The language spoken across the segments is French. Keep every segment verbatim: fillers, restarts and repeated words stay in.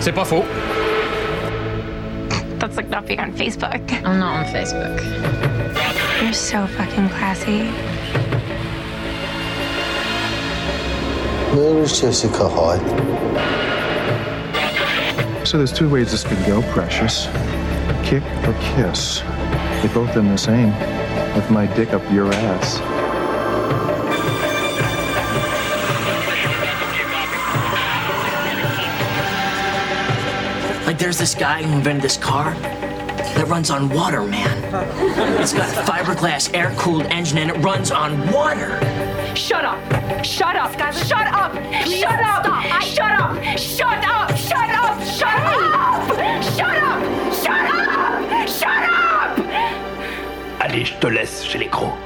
C'est pas faux. That's like not being on Facebook. I'm not on Facebook. You're so fucking classy. Where is Jessica Hyde? So there's two ways this could go, Precious. Kick or kiss. They both end the same. With my dick up your ass. Like there's this guy who invented this car that runs on water, man. It's got a fiberglass air-cooled engine and it runs on water. Shut up! Shut up! Skylar, shut up! Please shut up! Stop. I... Shut up! Shut up! Shut up! Shut up! Shut up! Shut up! Shut up! Allez, je te laisse chez les crocs.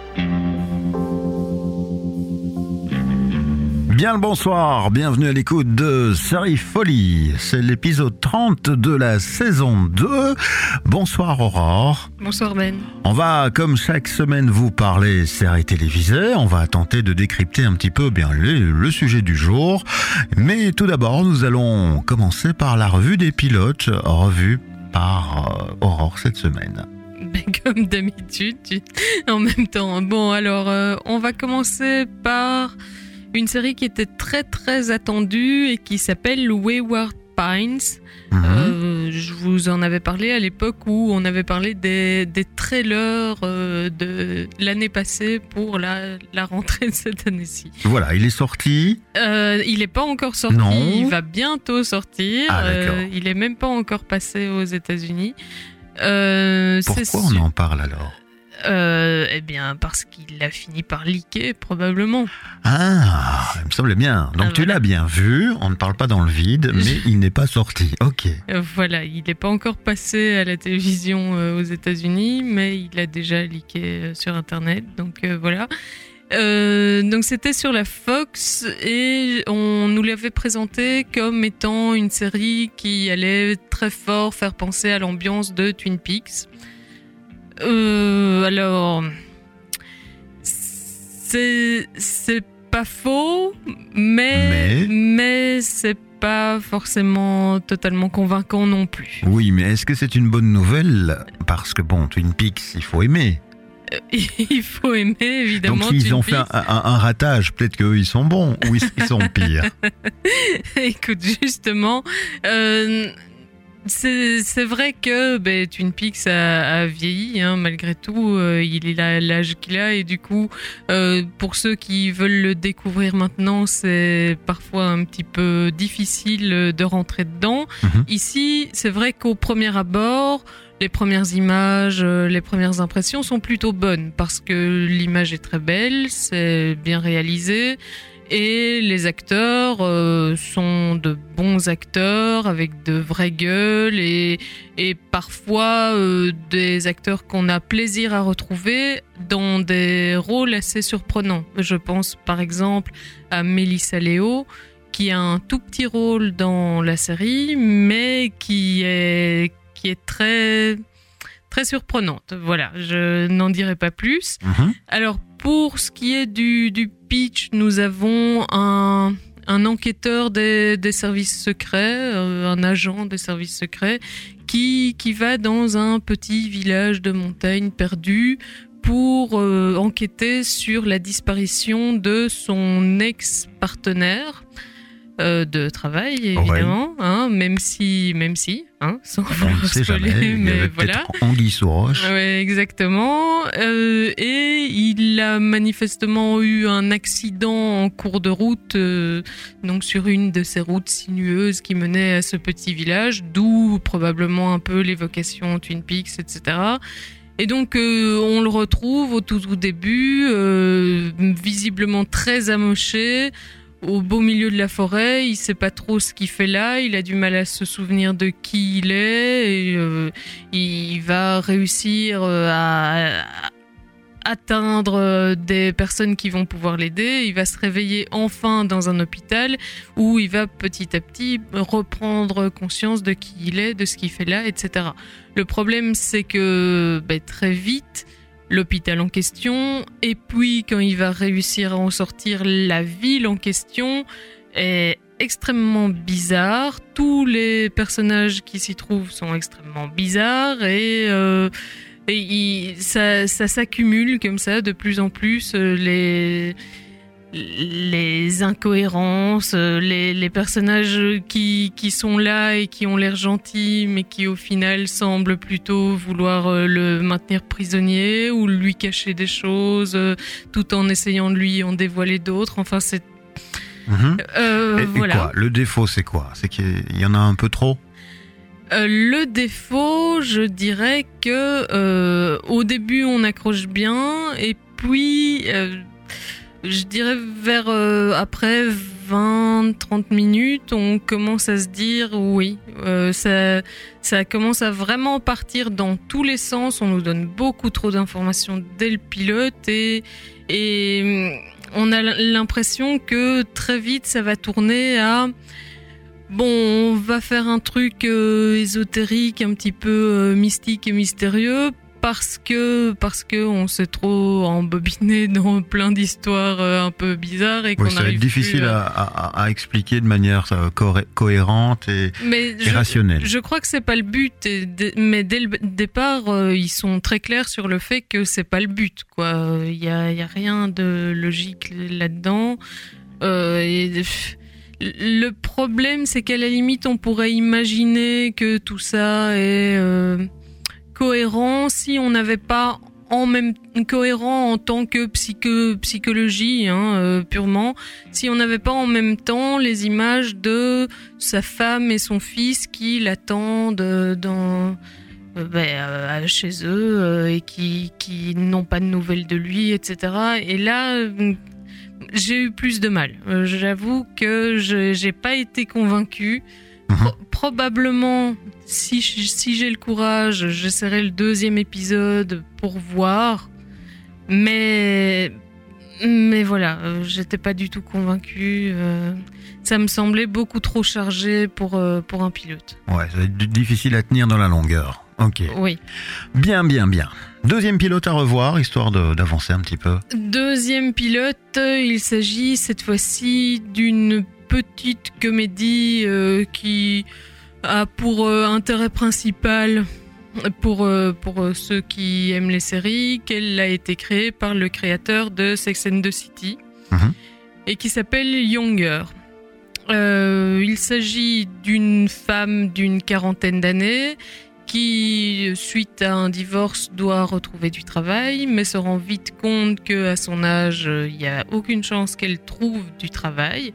Bien le bonsoir, bienvenue à l'écoute de Série Folie. C'est l'épisode trente de la saison deux. Bonsoir Aurore. Bonsoir Ben. On va, comme chaque semaine, vous parler séries télévisées. On va tenter de décrypter un petit peu bien le, le sujet du jour. Mais tout d'abord, nous allons commencer par la revue des pilotes, revue par euh, Aurore cette semaine. Ben, comme d'habitude, tu... en même temps. Bon, alors, euh, on va commencer par une série qui était très très attendue et qui s'appelle Wayward Pines. Mmh. Euh, je vous en avais parlé à l'époque où on avait parlé des, des trailers euh, de l'année passée pour la, la rentrée de cette année-ci. Voilà, il est sorti. Euh, il n'est pas encore sorti, non. Il va bientôt sortir. Ah, euh, il n'est même pas encore passé aux États-Unis. Euh, Pourquoi c'est on su- en parle alors ? Euh, eh bien, parce qu'il a fini par leaker, probablement. Ah, il me semblait bien. Donc ah, tu voilà. l'as bien vu, on ne parle pas dans le vide, mais il n'est pas sorti. Ok. Euh, voilà, il n'est pas encore passé à la télévision euh, aux États-Unis, mais il a déjà leaké euh, sur Internet. Donc euh, voilà. Euh, donc c'était sur la Fox et on nous l'avait présenté comme étant une série qui allait très fort faire penser à l'ambiance de Twin Peaks. Euh, alors, c'est, c'est pas faux, mais, Mais, mais c'est pas forcément totalement convaincant non plus. oui, mais est-ce que c'est une bonne nouvelle ? Parce que bon, Twin Peaks, il faut aimer. Euh, il faut aimer, évidemment. Donc ils Twin ont fait un, Peaks. un- un ratage, peut-être qu'eux ils sont bons ou ils, ils sont pires. Écoute, justement, euh, c'est, c'est vrai que ben, Twin Peaks a, a vieilli, hein, malgré tout. Euh, il a l'âge qu'il a et du coup, euh, pour ceux qui veulent le découvrir maintenant, c'est parfois un petit peu difficile de rentrer dedans. Mhm. Ici, c'est vrai qu'au premier abord, les premières images, euh, les premières impressions sont plutôt bonnes parce que l'image est très belle, c'est bien réalisé. Et les acteurs euh, sont de bons acteurs avec de vraies gueules et, et parfois euh, des acteurs qu'on a plaisir à retrouver dans des rôles assez surprenants. Je pense par exemple à Melissa Leo qui a un tout petit rôle dans la série mais qui est, qui est très, très surprenante. Voilà, je n'en dirai pas plus. Mhm. Alors, pour ce qui est du, du pitch, nous avons un, un enquêteur des, des services secrets, euh, un agent des services secrets, qui, qui va dans un petit village de montagne perdu pour euh, enquêter sur la disparition de son ex-partenaire euh, de travail, évidemment, ouais. hein, même si, même si, hein, sans On ne vouloir sait spoiler, jamais, il y mais avait voilà. peut-être Anguille sous roche. Ouais, exactement. Euh, et il a manifestement eu un accident en cours de route, euh, donc sur une de ces routes sinueuses qui menaient à ce petit village, d'où probablement un peu l'évocation Twin Peaks, et cetera. Et donc euh, on le retrouve au tout, tout début, euh, visiblement très amoché, au beau milieu de la forêt, il sait pas trop ce qu'il fait là, il a du mal à se souvenir de qui il est, et euh, il va réussir à, à atteindre des personnes qui vont pouvoir l'aider, il va se réveiller enfin dans un hôpital où il va petit à petit reprendre conscience de qui il est, de ce qu'il fait là, et cetera. Le problème c'est que ben, très vite, l'hôpital en question, et puis quand il va réussir à en sortir, la ville en question, est extrêmement bizarre. Tous les personnages qui s'y trouvent sont extrêmement bizarres et, euh, et il, ça, ça s'accumule comme ça de plus en plus euh, les les incohérences, les, les personnages qui, qui sont là et qui ont l'air gentils mais qui au final semblent plutôt vouloir le maintenir prisonnier ou lui cacher des choses tout en essayant de lui en dévoiler d'autres. Enfin, c'est... Mmh. Euh, et, voilà. et quoi ? Le défaut, c'est quoi ? C'est qu'il y en a un peu trop ? Euh, le défaut, je dirais que euh, au début, on accroche bien et puis... Euh, je dirais vers euh, après vingt trente minutes, on commence à se dire oui, euh, ça, ça commence à vraiment partir dans tous les sens. On nous donne beaucoup trop d'informations dès le pilote et, et on a l'impression que très vite ça va tourner à bon, on va faire un truc euh, ésotérique, un petit peu euh, mystique et mystérieux. Parce que parce que on s'est trop embobiné dans plein d'histoires euh, un peu bizarres et qu'on oui, ça va être difficile à... À, à, à expliquer de manière euh, co- cohérente et, mais et je, rationnelle. Je crois que c'est pas le but, et de, mais dès le départ, euh, ils sont très clairs sur le fait que c'est pas le but. Quoi, il y a, y a rien de logique là-dedans. Euh, et, le problème, c'est qu'à la limite, on pourrait imaginer que tout ça est euh, cohérent si on n'avait pas en même cohérent en tant que psycho, psychologie hein, euh, purement, si on n'avait pas en même temps les images de sa femme et son fils qui l'attendent dans euh, ben, euh, chez eux euh, et qui qui n'ont pas de nouvelles de lui, et cetera. Et là, euh, j'ai eu plus de mal. Euh, j'avoue que je, j'ai pas été convaincue. Pro- probablement, si, si j'ai le courage, j'essaierai le deuxième épisode pour voir. Mais, mais voilà, euh, j'étais pas du tout convaincue. Euh, ça me semblait beaucoup trop chargé pour, euh, pour un pilote. Ouais, ça va être difficile à tenir dans la longueur. Ok. Oui. Bien, bien, bien. Deuxième pilote à revoir, histoire de, d'avancer un petit peu. Deuxième pilote, il s'agit cette fois-ci d'une petite comédie euh, qui a pour euh, intérêt principal, pour, euh, pour ceux qui aiment les séries, qu'elle a été créée par le créateur de Sex and the City mmh. et qui s'appelle Younger. Euh, il s'agit d'une femme d'une quarantaine d'années qui, suite à un divorce, doit retrouver du travail, mais se rend vite compte qu'à son âge, il n'y a aucune chance qu'elle trouve du travail.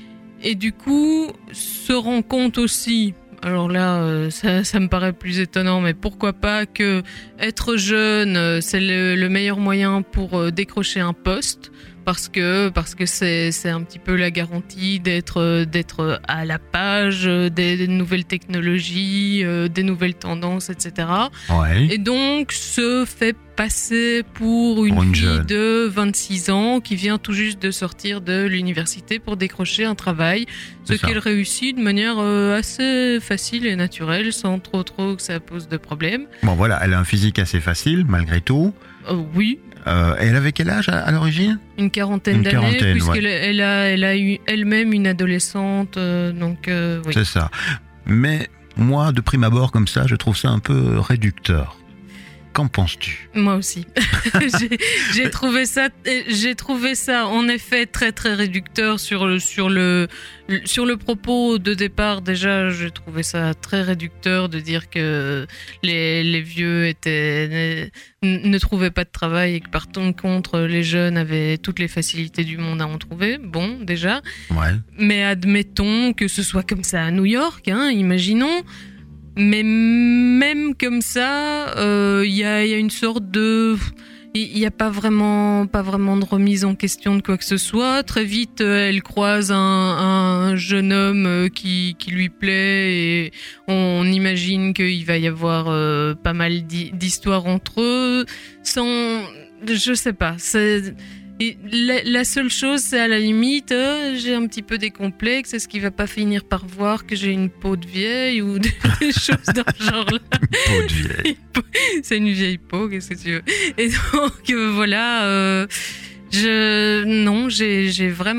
Et du coup, se rend compte aussi, alors là, ça, ça me paraît plus étonnant, mais pourquoi pas que être jeune, c'est le, le meilleur moyen pour décrocher un poste, parce que parce que c'est c'est un petit peu la garantie d'être d'être à la page des, des nouvelles technologies, euh, des nouvelles tendances, et cetera. Ouais. Et donc se fait passer pour une, pour une fille jeune. de vingt-six ans qui vient tout juste de sortir de l'université pour décrocher un travail, ce qu'elle réussit de manière euh, assez facile et naturelle, sans trop trop que ça pose de problème. Bon voilà, elle a un physique assez facile malgré tout. Euh, oui. Euh, elle avait quel âge à, à l'origine ? Une quarantaine une d'années, quarantaine, puisqu'elle ouais. elle a, elle a eu elle-même une adolescente, euh, donc euh, oui. C'est ça. Mais moi, de prime abord comme ça, je trouve ça un peu réducteur. Qu'en penses-tu ? Moi aussi. j'ai, j'ai trouvé ça, j'ai trouvé ça en effet très très réducteur sur le sur le sur le propos de départ. Déjà, j'ai trouvé ça très réducteur de dire que les les vieux étaient ne, ne trouvaient pas de travail et que par contre les jeunes avaient toutes les facilités du monde à en trouver. Bon, déjà. Ouais. Mais admettons que ce soit comme ça à New York, hein, imaginons. Mais même comme ça, il euh, y, a, y a une sorte de, il y a pas vraiment, pas vraiment de remise en question de quoi que ce soit. Très vite, elle croise un, un jeune homme qui, qui lui plaît et on imagine qu'il va y avoir euh, pas mal d'histoires entre eux. Sans, je sais pas. C'est, Et la, la seule chose, c'est à la limite, euh, j'ai un petit peu des complexes. Est-ce qu'il va pas finir par voir que j'ai une peau de vieille ou des, des choses dans ce genre-là? Peau de vieille. C'est une vieille peau, qu'est-ce que tu veux? Et donc euh, voilà, euh, je non, j'ai j'ai vraiment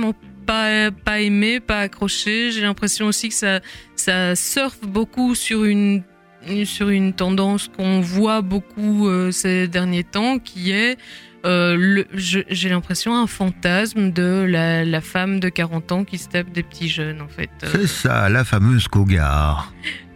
pas pas aimé, pas accroché. J'ai l'impression aussi que ça ça surfe beaucoup sur une sur une tendance qu'on voit beaucoup euh, ces derniers temps, qui est euh, le, je, j'ai l'impression un fantasme de la, la femme de quarante ans qui se tape des petits jeunes, en fait. C'est ça, la fameuse Cougar.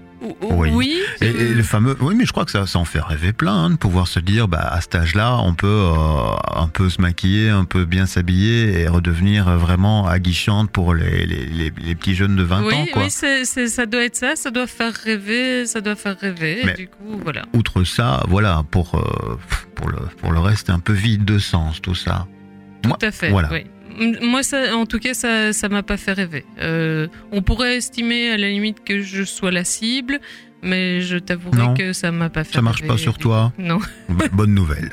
Oui. Oui. Et, et le fameux, oui, mais je crois que ça, ça en fait rêver plein, hein, de pouvoir se dire, bah, à cet âge-là, on peut euh, un peu se maquiller, un peu bien s'habiller et redevenir vraiment aguichante pour les, les, les, les petits jeunes de vingt oui, ans, quoi. Oui, c'est, c'est, ça doit être ça, ça doit faire rêver, ça doit faire rêver. Mais et du coup, voilà. Outre ça, voilà, pour, euh, pour, le, pour le reste, c'est un peu vide de sens, tout ça. Tout Moi, à fait, voilà. oui. Moi, ça, en tout cas, ça, ça m'a pas fait rêver. Euh, on pourrait estimer à la limite que je sois la cible, mais je t'avouerai Non. que ça m'a pas fait Ça marche rêver. pas sur toi? Non. Bonne nouvelle.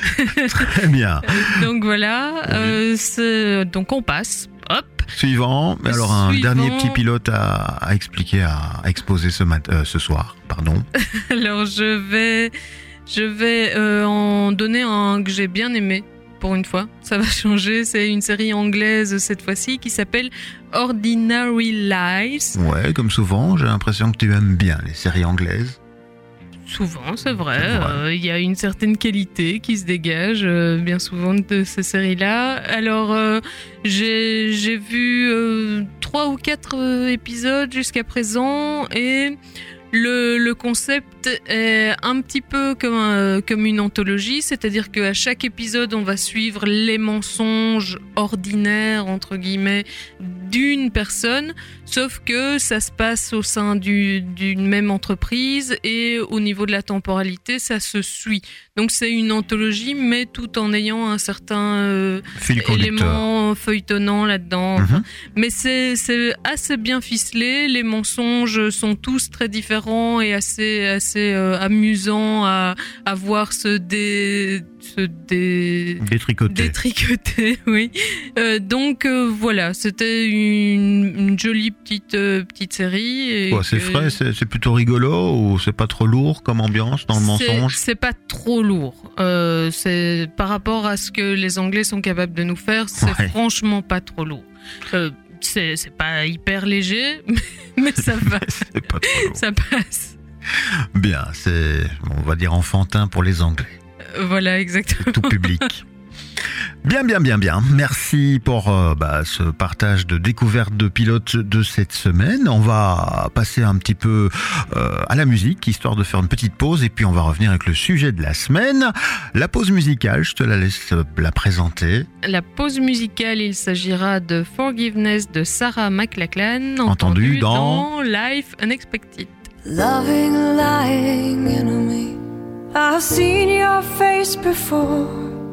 Très bien. Donc voilà, euh, c'est, donc on passe. Hop. Suivant. Mais alors, un Suivant. dernier petit pilote à, à expliquer, à, à exposer ce, mat- euh, ce soir. Pardon. Alors je vais, je vais euh, en donner un que j'ai bien aimé. Pour une fois, ça va changer. C'est une série anglaise cette fois-ci qui s'appelle Ordinary Lives. Ouais, comme souvent, j'ai l'impression que tu aimes bien les séries anglaises. Souvent, c'est vrai. C'est vrai. Euh, Il y a une certaine qualité qui se dégage euh, bien souvent de ces séries-là. Alors, euh, j'ai, j'ai vu euh, trois ou quatre euh, épisodes jusqu'à présent et le, le concept est un petit peu comme, un- comme une anthologie, c'est-à-dire qu'à chaque épisode, on va suivre les mensonges ordinaires, entre guillemets, d'une personne, sauf que ça se passe au sein du, d'une même entreprise et au niveau de la temporalité, ça se suit. Donc c'est une anthologie, mais tout en ayant un certain euh, Fil conducteur. élément feuilletonnant là-dedans. Mhm. Enfin, mais c'est, c'est assez bien ficelé, les mensonges sont tous très différents et assez, assez euh, amusants à, à voir se dé... Se dé... Détricoté. Détricoté, oui. Euh, donc euh, voilà, c'était une, une jolie petite euh, petite série. Et Quoi, c'est que- frais, c'est, c'est plutôt rigolo ou c'est pas trop lourd comme ambiance dans le c'est, mensonge? c'est pas trop lourd. Euh, c'est par rapport à ce que les Anglais sont capables de nous faire, c'est Ouais. franchement pas trop lourd. Euh, c'est, c'est pas hyper léger, mais, mais ça va, C'est pas trop lourd. ça passe. Bien, c'est, on va dire enfantin pour les Anglais. Euh, Voilà, exactement. Tout public. Bien, bien, bien, bien. Merci pour euh, bah, ce partage de découverte de pilotes de cette semaine. On va passer un petit peu euh, à la musique, histoire de faire une petite pause, et puis on va revenir avec le sujet de la semaine. La pause musicale, je te la laisse euh, la présenter. La pause musicale, il s'agira de Forgiveness de Sarah McLachlan, Entendu entendu dans- dans Life Unexpected. Loving a lying enemy. I've seen your face before.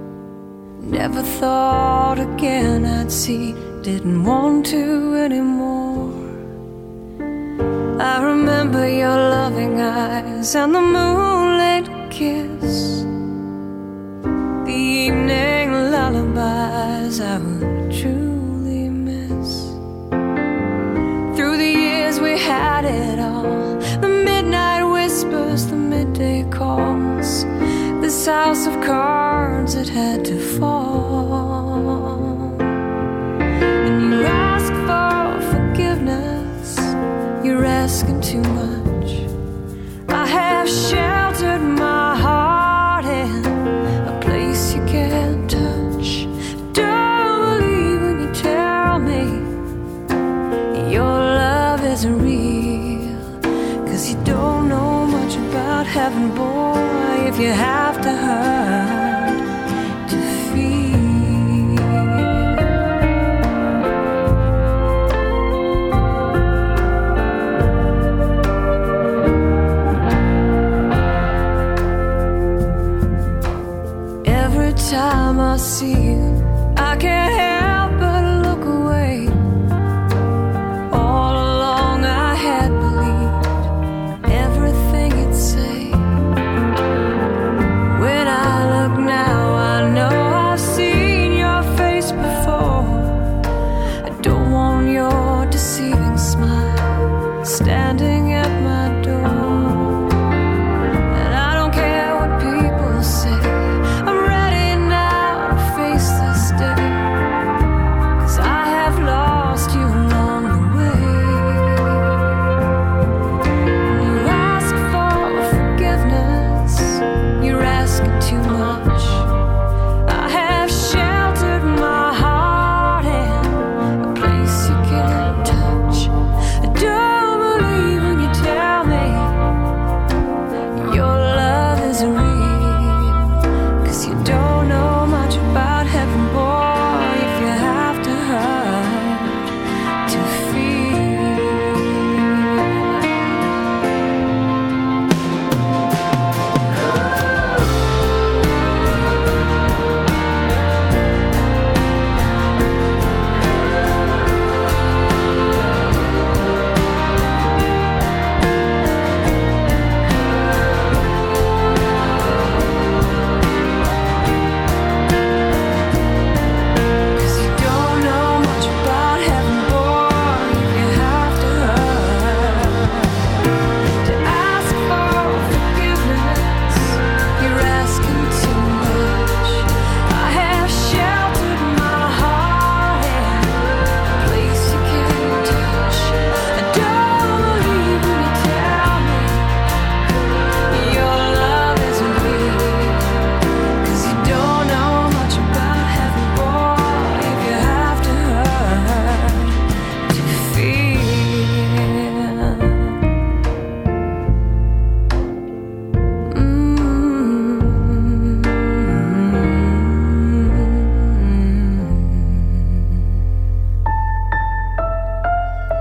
Never thought again I'd see. Didn't want to anymore. I remember your loving eyes and the moonlit kiss. The evening lullabies I would truly miss. Through the years we had it all. The midnight whispers, the midday calls. This house of cards that had to fall. And you ask for forgiveness. You're asking too much. I have sheltered my heart in a place you can't touch. Don't believe when you tell me your love isn't real, 'cause you don't know much about heaven, boy, if you have to hurt to feel. Every time I see you, I can't help but look away. All along I had believed everything you'd say. When I look now, I know I've seen your face before. I don't want your deceiving smile standing at my door. And I don't care what people say, I'm ready now to face this day. 'Cause I have lost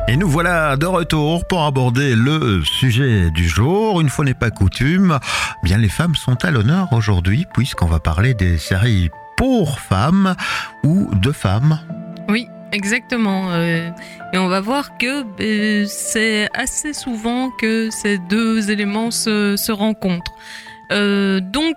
Et nous voilà de retour pour aborder le sujet du jour. Une fois n'est pas coutume, bien les femmes sont à l'honneur aujourd'hui puisqu'on va parler des séries pour femmes ou de femmes. Oui, exactement. Euh, et on va voir que euh, c'est assez souvent que ces deux éléments se, se rencontrent. Euh, donc,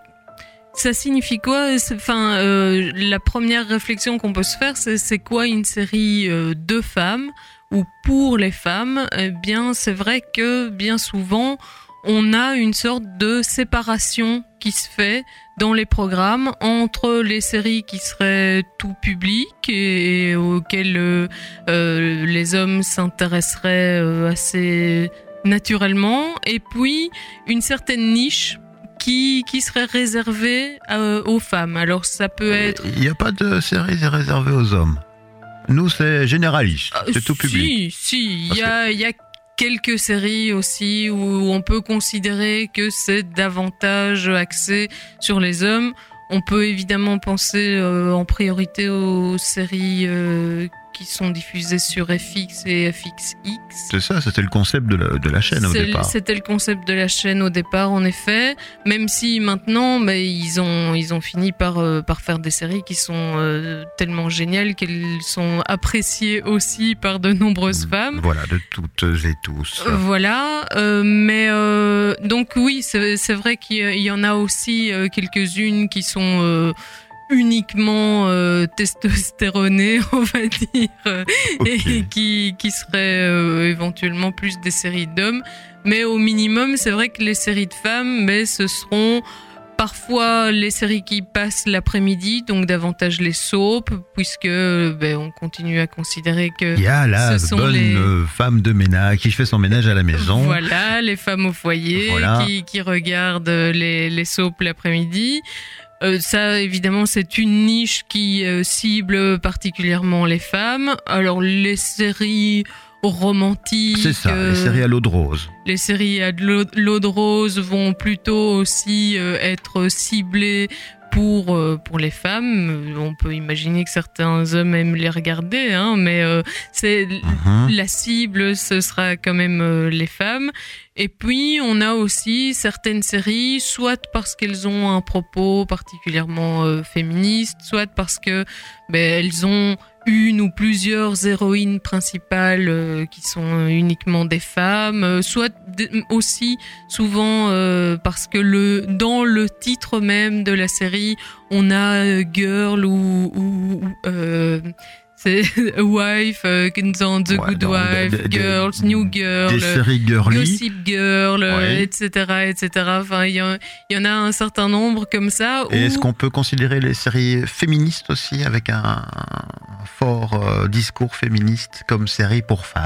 ça signifie quoi ? Enfin, euh, la première réflexion qu'on peut se faire, c'est c'est quoi une série euh, de femmes ou pour les femmes ? Eh bien, c'est vrai que bien souvent, on a une sorte de séparation qui se fait dans les programmes entre les séries qui seraient tout public et, et auxquelles euh, euh, les hommes s'intéresseraient euh, assez naturellement, et puis une certaine niche qui qui serait réservée euh, aux femmes. Alors ça peut être... Il n'y a pas de séries réservées aux hommes. Nous, c'est généraliste, Euh, c'est tout public. Si, si, il Parce y a, il y a quelques séries aussi où on peut considérer que c'est davantage axé sur les hommes. On peut évidemment penser euh, en priorité aux séries euh, qui sont diffusées sur F X et F X X. C'est ça, c'était le concept de la, de la chaîne au C'est- départ. C'était le concept de la chaîne au départ, en effet. Même si maintenant, bah, ils ont ils ont fini par euh, par faire des séries qui sont euh, tellement géniales qu'elles sont appréciées aussi par de nombreuses femmes. Voilà, de toutes et tous. Euh, Voilà, euh, mais euh, donc oui, c'est c'est vrai qu'il y a- il y en a aussi euh, quelques-unes qui sont euh, uniquement euh, testostéronées, on va dire, euh, Ok. et qui qui seraient euh, éventuellement plus des séries d'hommes. Mais au minimum, c'est vrai que les séries de femmes, mais ce seront parfois les séries qui passent l'après-midi, donc davantage les soaps, puisque ben, on continue à considérer que Il y a la ce sont bonne les- euh, femme de ménage qui fait son ménage à la maison. Voilà, les femmes au foyer Voilà. qui, qui regardent les, les soaps l'après-midi. Euh, ça, évidemment, c'est une niche qui euh, cible particulièrement les femmes. Alors, les séries romantiques... C'est ça, euh, les séries à l'eau de rose. les séries à de l'eau l'eau de rose vont plutôt aussi euh, être ciblées pour euh, pour les femmes. Euh, On peut imaginer que certains hommes aiment les regarder, hein, mais euh, c'est Mhm. la cible, ce sera quand même euh, les femmes. Et puis on a aussi certaines séries, soit parce qu'elles ont un propos particulièrement euh, féministe, soit parce que ben, elles ont une ou plusieurs héroïnes principales euh, qui sont uniquement des femmes, euh, soit d- aussi souvent euh, parce que le dans le titre même de la série, on a euh, girl ou, ou ou, euh, c'est wife euh, dans The Ouais, Good dans Wife, des- des- Girls, New Girl, Des séries girly. Gossip Girl, euh, Ouais. et cetera, et cetera. Enfin, il y, en- il y en a un certain nombre comme ça. Et où- est-ce qu'on peut considérer les séries féministes aussi avec un, un fort euh, discours féministe comme série pour femmes ?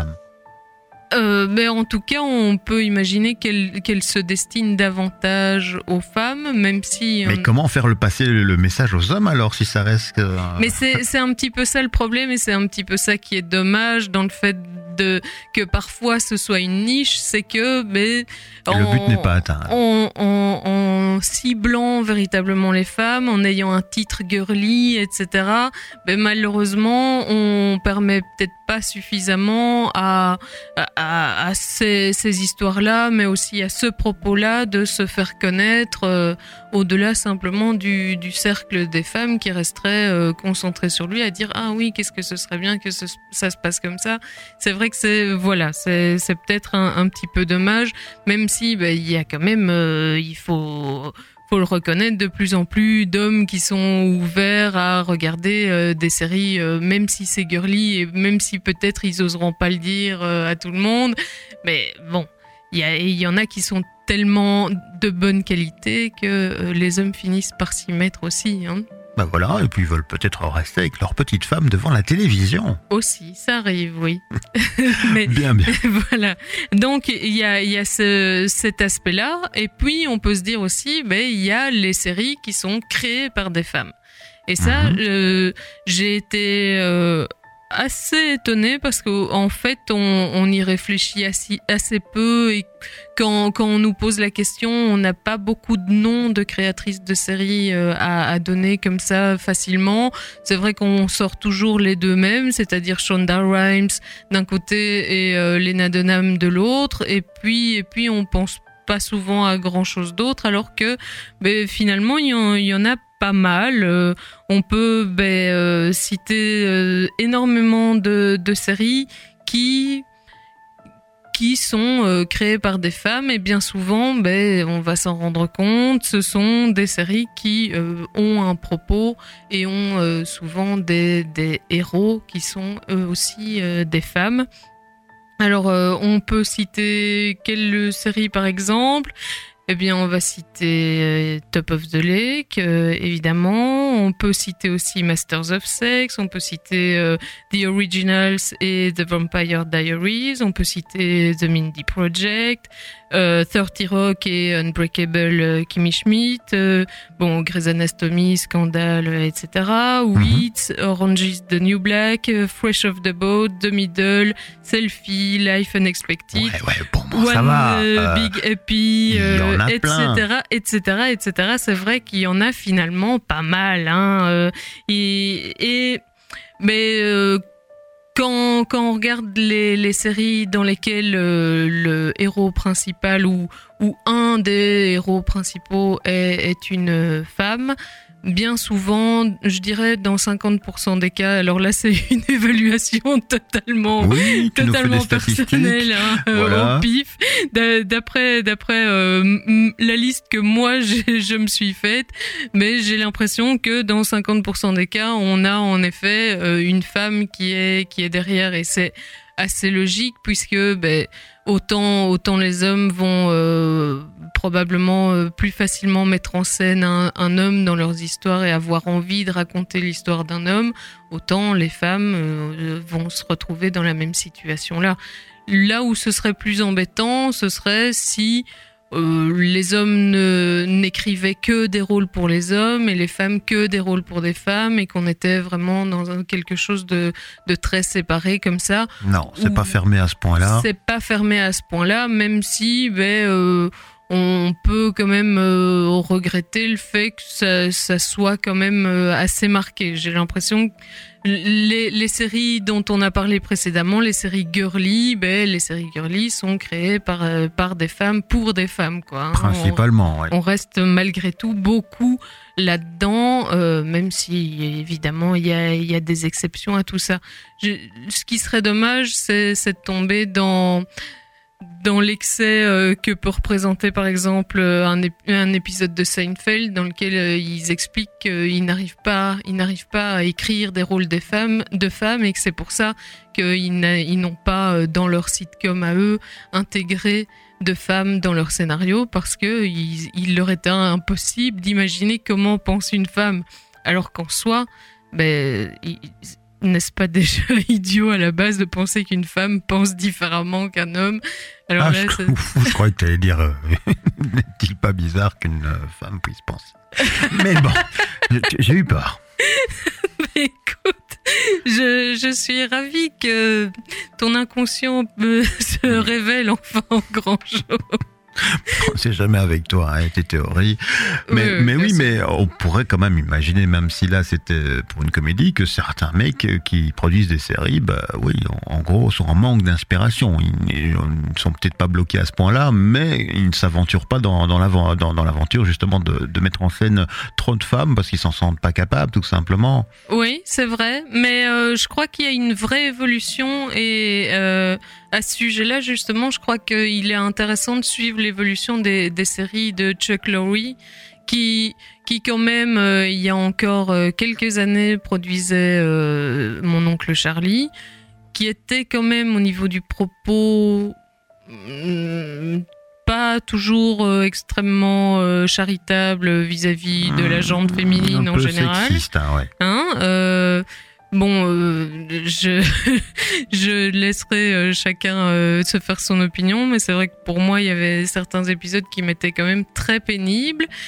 Euh, mais en tout cas, on peut imaginer qu'elle qu'elle se destine davantage aux femmes, même si. Mais euh, comment faire le passer le, le message aux hommes alors si ça reste... euh, Mais c'est c'est un petit peu ça le problème, et c'est un petit peu ça qui est dommage dans le fait de que parfois ce soit une niche, c'est que mais le but n'est pas atteint. En, en, en ciblant véritablement les femmes, en ayant un titre girly, et cetera. Ben malheureusement, on permet peut-être pas suffisamment à à, à, à ces, ces histoires-là, mais aussi à ce propos-là de se faire connaître euh, au-delà simplement du, du cercle des femmes qui resterait euh, concentré sur lui, à dire ah oui, qu'est-ce que ce serait bien que ce, ça se passe comme ça. C'est vrai que c'est voilà, c'est c'est peut-être un, un petit peu dommage, même si ben, il y a quand même euh, il faut faut le reconnaître, de plus en plus d'hommes qui sont ouverts à regarder euh, des séries, euh, même si c'est girly et même si peut-être ils oseront pas le dire euh, à tout le monde. Mais bon, il y, a, il y en a qui sont tellement de bonne qualité que euh, les hommes finissent par s'y mettre aussi. Hein. Bah voilà, et puis ils veulent peut-être rester avec leur petite femme devant la télévision. Aussi, ça arrive, oui. Mais Bien, bien. voilà. Donc il y a, il y a ce, cet aspect-là, et puis on peut se dire aussi, ben il y a les séries qui sont créées par des femmes. Et ça, Mhm. euh, j'ai été euh, assez étonnée parce qu'en fait, on, on y réfléchit assez, assez peu et quand, quand on nous pose la question, on n'a pas beaucoup de noms de créatrices de séries à, à donner comme ça facilement. C'est vrai qu'on sort toujours les deux mêmes, c'est-à-dire Shonda Rhimes d'un côté et euh, Lena Dunham de l'autre, et puis, et puis on pense pas souvent à grand-chose d'autre, alors que ben, finalement, il y, en, il y en a pas mal. Euh, on peut ben, euh, citer euh, énormément de, de séries qui qui sont euh, créées par des femmes, et bien souvent, ben, on va s'en rendre compte, ce sont des séries qui euh, ont un propos et ont euh, souvent des, des héros qui sont eux aussi euh, des femmes. Alors, euh, on peut citer quelle série par exemple ? Eh bien, on va citer euh, Top of the Lake, euh, évidemment. On peut citer aussi Masters of Sex. On peut citer euh, The Originals et The Vampire Diaries. On peut citer The Mindy Project, euh, thirty Rock et Unbreakable euh, Kimmy Schmidt. Euh, bon, Grey's Anatomy, Scandal, et cetera. Weeds, mm-hmm. Orange is the New Black, euh, Fresh off the Boat, The Middle, Selfie, Life Unexpected. Ouais, ouais, pour moi, One, ça va. Euh, Big Happy, euh, et cetera, et cetera, et cetera. C'est vrai qu'il y en a finalement pas mal, hein. Euh, et, et mais euh, quand quand on regarde les les séries dans lesquelles euh, le héros principal ou ou un des héros principaux est est une femme, bien souvent, je dirais dans cinquante pour cent des cas, alors là c'est une évaluation totalement, oui, totalement personnelle, hein, voilà. Au pif, d'après, d'après euh, la liste que moi j'ai, je me suis faite, mais j'ai l'impression que dans cinquante pour cent des cas, on a en effet euh, une femme qui est qui est derrière, et c'est assez logique puisque ben autant autant les hommes vont euh, probablement euh, plus facilement mettre en scène un, un homme dans leurs histoires et avoir envie de raconter l'histoire d'un homme, autant les femmes euh, vont se retrouver dans la même situation là. Là où ce serait plus embêtant, ce serait si Euh, les hommes ne, n'écrivaient que des rôles pour les hommes et les femmes que des rôles pour des femmes, et qu'on était vraiment dans un, quelque chose de, de très séparé comme ça. Non, c'est pas fermé à ce point-là. C'est pas fermé à ce point-là, même si ben, euh, on peut quand même euh, regretter le fait que ça, ça soit quand même euh, assez marqué. J'ai l'impression que les, les séries dont on a parlé précédemment, les séries girly, ben, les séries girly sont créées par, euh, par des femmes pour des femmes, quoi. Hein. Principalement, on, ouais. On reste malgré tout beaucoup là-dedans, euh, même si évidemment il y a, il y a des exceptions à tout ça. Je, ce qui serait dommage, c'est, c'est de tomber dans dans l'excès euh, que peut représenter par exemple un, ép- un épisode de Seinfeld dans lequel euh, ils expliquent qu'ils n'arrivent pas, ils n'arrivent pas à écrire des rôles des femmes, de femmes, et que c'est pour ça qu'ils n'a, ils n'ont pas euh, dans leur sitcom à eux intégré de femmes dans leur scénario, parce que il, il leur était impossible d'imaginer comment pense une femme, alors qu'en soi, ben, il, n'est-ce pas déjà idiot à la base de penser qu'une femme pense différemment qu'un homme? Alors ah, là, je, je crois que tu allais dire, euh, n'est-il pas bizarre qu'une euh, femme puisse penser? Mais bon, j'ai eu peur. Mais écoute, je, je suis ravie que ton inconscient euh, se révèle enfin en grand jour. C'est jamais avec toi, hein, tes théories. Mais, oui, mais oui, sûr. Mais on pourrait quand même imaginer, même si là c'était pour une comédie, que certains mecs qui produisent des séries, bah oui, en, en gros, sont en manque d'inspiration. Ils, ils ne sont peut-être pas bloqués à ce point-là, mais ils ne s'aventurent pas dans, dans, l'avent, dans, dans l'aventure justement de, de mettre en scène trop de femmes parce qu'ils s'en sentent pas capables, tout simplement. Oui, c'est vrai, mais euh, je crois qu'il y a une vraie évolution, et euh, à ce sujet-là, justement, je crois qu'il est intéressant de suivre l'évolution des, des séries de Chuck Lorre, qui, qui quand même, euh, il y a encore euh, quelques années, produisait euh, Mon oncle Charlie, qui était quand même au niveau du propos euh, pas toujours euh, extrêmement euh, charitable vis-à-vis de la gente féminine en général. Un peu sexiste, hein, ouais. Hein, euh, Bon, euh, je je laisserai euh, chacun euh, se faire son opinion, mais c'est vrai que pour moi, il y avait certains épisodes qui m'étaient quand même très pénibles,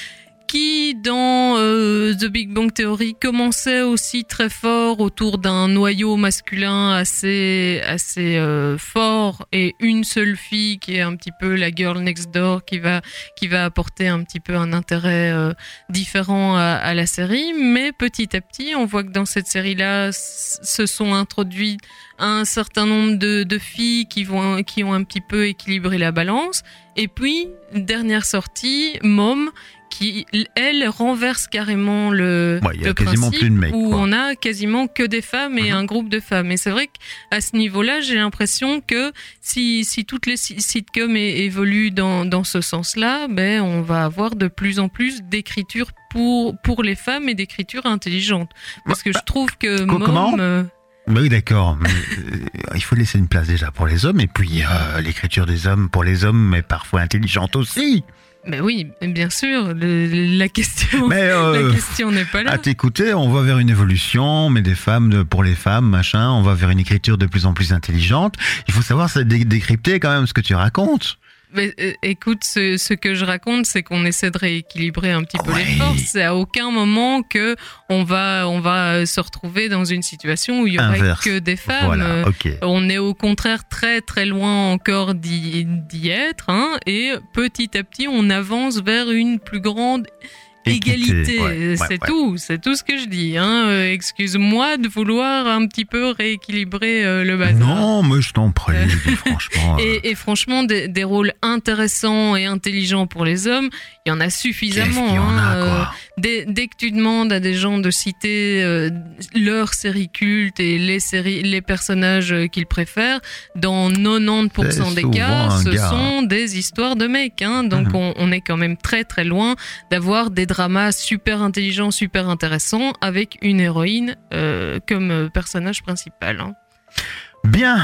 qui dans euh, The Big Bang Theory commençait aussi très fort autour d'un noyau masculin assez assez euh, fort et une seule fille qui est un petit peu la girl next door qui va qui va apporter un petit peu un intérêt euh, différent à, à la série, mais petit à petit on voit que dans cette série-là s- se sont introduits un certain nombre de, de filles qui vont qui ont un petit peu équilibré la balance, et puis dernière sortie Mom qui, elle, renverse carrément le, Ouais, il y a le quasiment principe plus de mecs, où quoi. on a quasiment que des femmes et Mhm. un groupe de femmes. Et c'est vrai qu'à ce niveau-là, j'ai l'impression que si, si toutes les si- sitcoms é- évoluent dans, dans ce sens-là, ben, on va avoir de plus en plus d'écriture pour, pour les femmes et d'écriture intelligente. Parce que je trouve que Co- Mom... comment euh, Bah oui, d'accord. Mais, euh, il faut laisser une place déjà pour les hommes, et puis euh, l'écriture des hommes pour les hommes est parfois intelligente aussi. ben oui, bien sûr, le- la question, Mais euh, la question n'est pas là. à t'écouter, on va vers une évolution, mais des femmes de- pour les femmes, machin. On va vers une écriture de plus en plus intelligente. Il faut savoir ça dé- décrypter quand même ce que tu racontes. Mais, euh, écoute, ce, ce que je raconte, c'est qu'on essaie de rééquilibrer un petit peu Ouais. les forces. C'est à aucun moment que on va, on va se retrouver dans une situation où il y aurait Inverse. que des femmes. Voilà, Euh, ok. On est au contraire très très loin encore d'y, d'y être, hein, et petit à petit on avance vers une plus grande Équité, égalité. ouais, ouais, c'est ouais. tout, c'est tout ce que je dis. Hein. Euh, excuse-moi de vouloir un petit peu rééquilibrer euh, le bazar. Non, mais je t'en prie, je dis franchement. euh, Et, et franchement, des, des rôles intéressants et intelligents pour les hommes, il y en a Qu'est-ce suffisamment. qu'il y en hein. a, Euh, quoi. dès, dès que tu demandes à des gens de citer euh, leurs séries cultes et les séries, les personnages euh, qu'ils préfèrent, dans quatre-vingt-dix pour cent C'est des souvent cas, un ce gars. sont des histoires de mecs. Hein. Donc Mhm. on, on est quand même très très loin d'avoir des dramas super intelligents, super intéressants avec une héroïne euh, comme euh, personnage principal. Hein. Bien.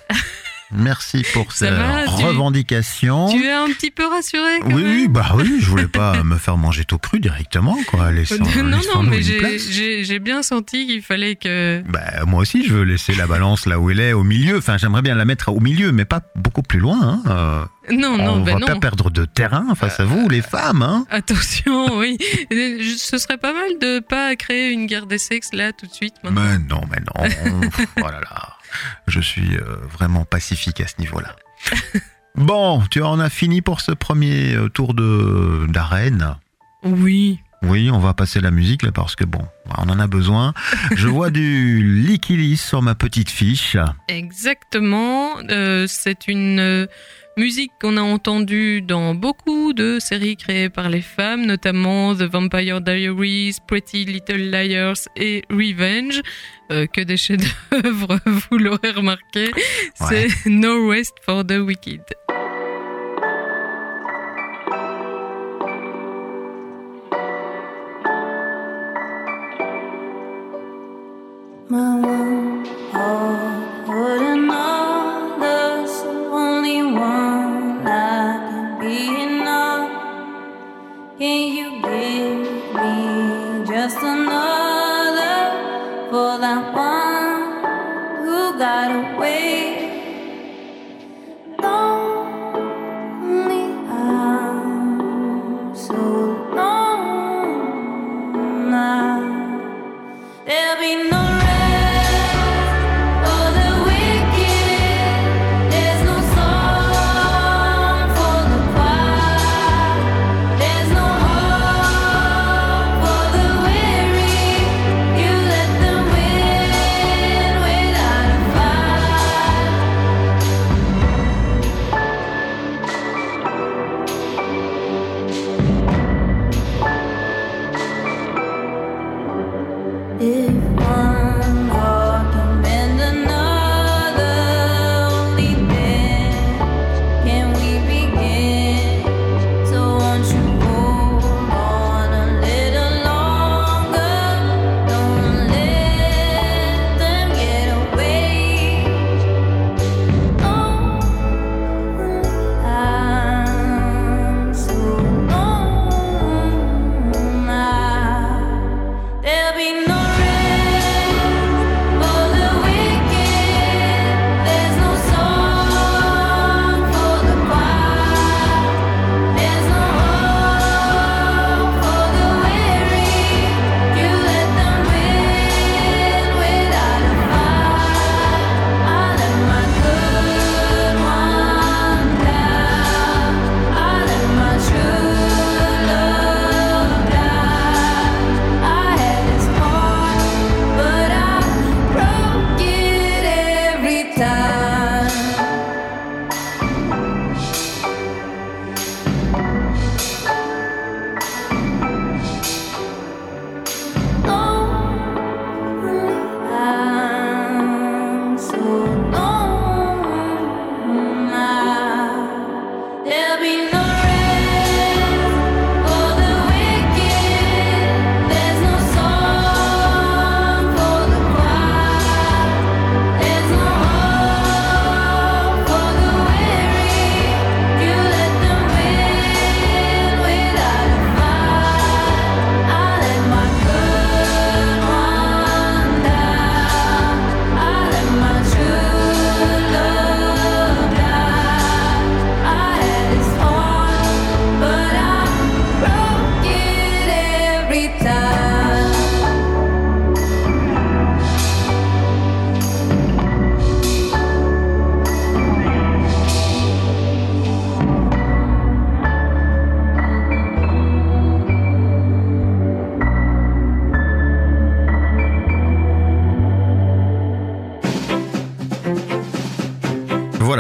Merci pour Ça ces va, tu- revendications. Tu es un petit peu rassuré quand Oui, même oui, bah oui, je voulais pas me faire manger tout cru directement, quoi. Laissons, non, non, laissons-nous mais une j'ai, place. j'ai, j'ai bien senti qu'il fallait que... Bah, moi aussi, je veux laisser la balance là où elle est, au milieu. Enfin, j'aimerais bien la mettre au milieu, mais pas beaucoup plus loin. Hein. Euh, Non, non, on ben va non. pas perdre de terrain face à vous, les femmes. Hein. Attention, oui. Je- Ce serait pas mal de pas créer une guerre des sexes là tout de suite maintenant. Mais non, mais non. Pff, oh là là. Je suis euh, vraiment pacifique à ce niveau-là. Bon, tu en as fini pour ce premier euh, tour de d'arène. Oui. Oui, on va passer la musique là parce que bon, on en a besoin. Je vois du Licky Lee sur ma petite fiche. Exactement. Euh, c'est une euh, musique qu'on a entendue dans beaucoup de séries créées par les femmes, notamment The Vampire Diaries, Pretty Little Liars et Revenge. Euh, que des chefs-d'œuvre, vous l'aurez remarqué. Ouais. C'est No Rest for the Wicked. My one heart wouldn't know there's only one that can be enough. Can you give me just another for that one who got away? Don't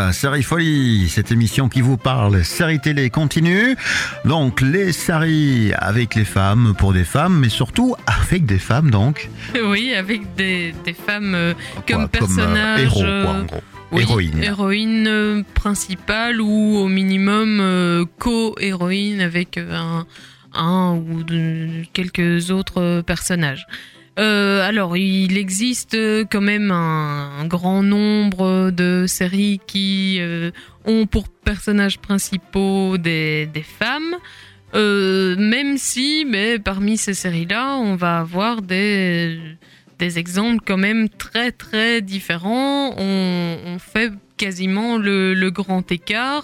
Série Folie, cette émission qui vous parle, série télé continue. Donc les séries avec les femmes, pour des femmes, mais surtout avec des femmes donc. Oui, avec des, des femmes euh, comme quoi, personnages. Comme, euh, héros, quoi, en gros. Oui, héroïne. Héroïne euh, principale ou au minimum euh, co-héroïne avec euh, un, un ou de, quelques autres personnages. Euh, alors, il existe quand même un, un grand nombre de séries qui euh, ont pour personnages principaux des, des femmes, euh, même si, mais parmi ces séries-là, on va avoir des, des exemples quand même très très différents. On, on fait quasiment le, le grand écart.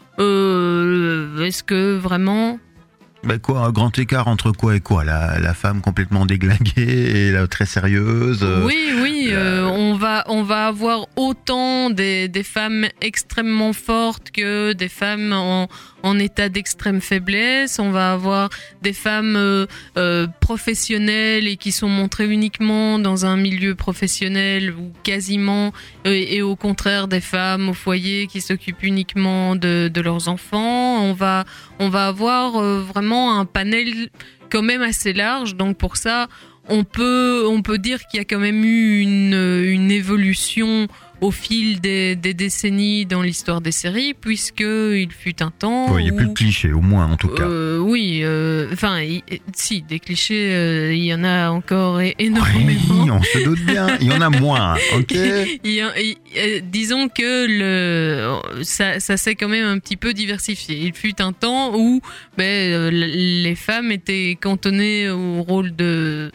Euh, est-ce que vraiment... Ben quoi, un grand écart entre quoi et quoi, la, la femme complètement déglinguée et la très sérieuse. Euh, oui, oui, la... euh, on va on va avoir autant des des femmes extrêmement fortes que des femmes en en état d'extrême faiblesse. On va avoir des femmes euh, euh, professionnelles et qui sont montrées uniquement dans un milieu professionnel ou quasiment, euh, et au contraire des femmes au foyer qui s'occupent uniquement de de leurs enfants. On va on va avoir euh, vraiment un panel quand même assez large, donc pour ça on peut on peut dire qu'il y a quand même eu une une évolution au fil des, des décennies dans l'histoire des séries, puisque il fut un temps ouais, il n'y a où, plus de clichés, au moins en tout cas. Euh, oui, euh, enfin, y, si des clichés, euh, il y en a encore é- énormément. Oui, on se doute bien. Il y en a moins, ok. il y a, il, euh, disons que le ça, ça s'est quand même un petit peu diversifié. Il fut un temps où ben, euh, les femmes étaient cantonnées au rôle de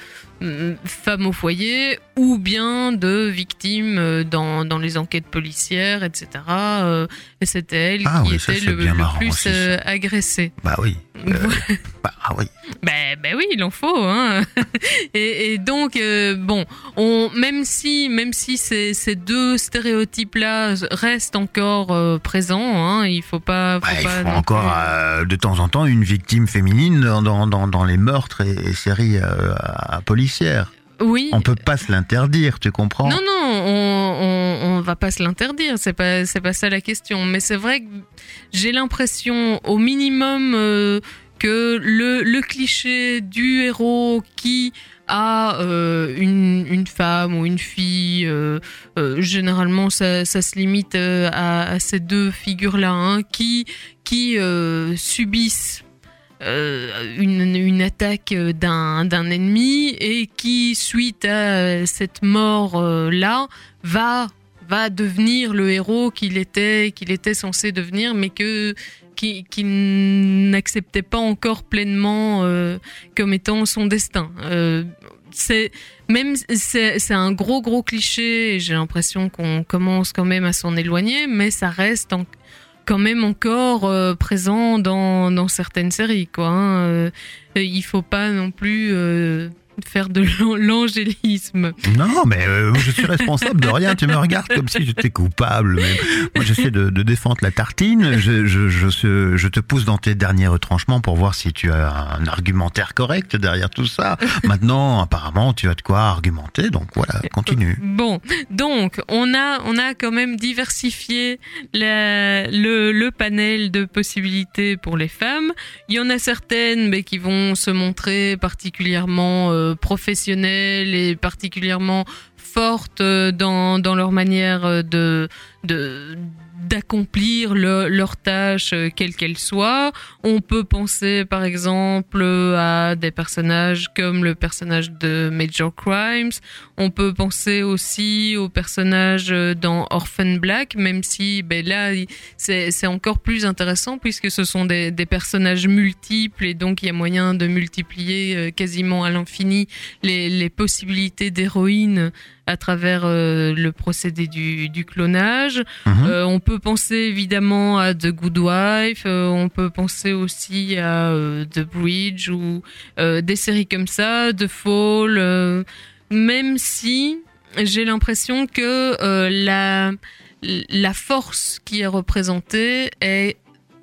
femmes au foyer ou bien de victimes dans, dans les enquêtes policières, et cetera. Euh, et c'était elle ah qui oui, était ça, le, le plus aussi, euh, agressée. Bah oui. Euh, bah ah oui. Ben bah oui, il en faut. Hein. et, et donc, euh, bon, on, même si, même si ces, ces deux stéréotypes-là restent encore euh, présents, hein, il faut pas. Faut bah, pas il faut encore plus... euh, de temps en temps une victime féminine dans, dans, dans, dans les meurtres et, et séries euh, policières. Oui. On peut pas se l'interdire, tu comprends? Non, non, on, on, on va pas se l'interdire. C'est pas, c'est pas ça la question. Mais c'est vrai que j'ai l'impression, au minimum, euh, que le, le cliché du héros qui a euh, une, une femme ou une fille, euh, euh, généralement ça, ça se limite euh, à, à ces deux figures-là, hein, qui, qui euh, subissent Euh, une, une attaque d'un, d'un ennemi et qui, suite à cette mort-là, va, va devenir le héros qu'il était, qu'il était censé devenir, mais que, qu'il, qu'il n'acceptait pas encore pleinement euh, comme étant son destin. Euh, c'est, même, c'est, c'est un gros, gros cliché et j'ai l'impression qu'on commence quand même à s'en éloigner, mais ça reste en quand même encore euh, présent dans, dans certaines séries, quoi. Hein. Euh, il faut pas non plus euh, faire de l'angélisme. Non, mais euh, je suis responsable de rien. Tu me regardes comme si j'étais coupable. Mais moi, j'essaie de, de défendre la tartine. Je, je, je, je te pousse dans tes derniers retranchements pour voir si tu as un argumentaire correct derrière tout ça. Maintenant, apparemment, tu as de quoi argumenter. Donc voilà, continue. Bon, donc on a on a quand même diversifié la, le, le panel de possibilités pour les femmes. Il y en a certaines, mais qui vont se montrer particulièrement euh, professionnelles et particulièrement fortes dans dans leur manière de de d'accomplir le, leur tâche, quelle qu'elle soit. On peut penser par exemple à des personnages comme le personnage de Major Crimes. On peut penser aussi aux personnages dans Orphan Black, même si ben là c'est, c'est encore plus intéressant puisque ce sont des, des personnages multiples et donc il y a moyen de multiplier quasiment à l'infini les, les possibilités d'héroïne à travers euh, le procédé du, du clonage. Mmh. Euh, on peut penser évidemment à The Good Wife, euh, on peut penser aussi à euh, The Bridge ou euh, des séries comme ça, The Fall, euh, même si j'ai l'impression que euh, la, la force qui est représentée est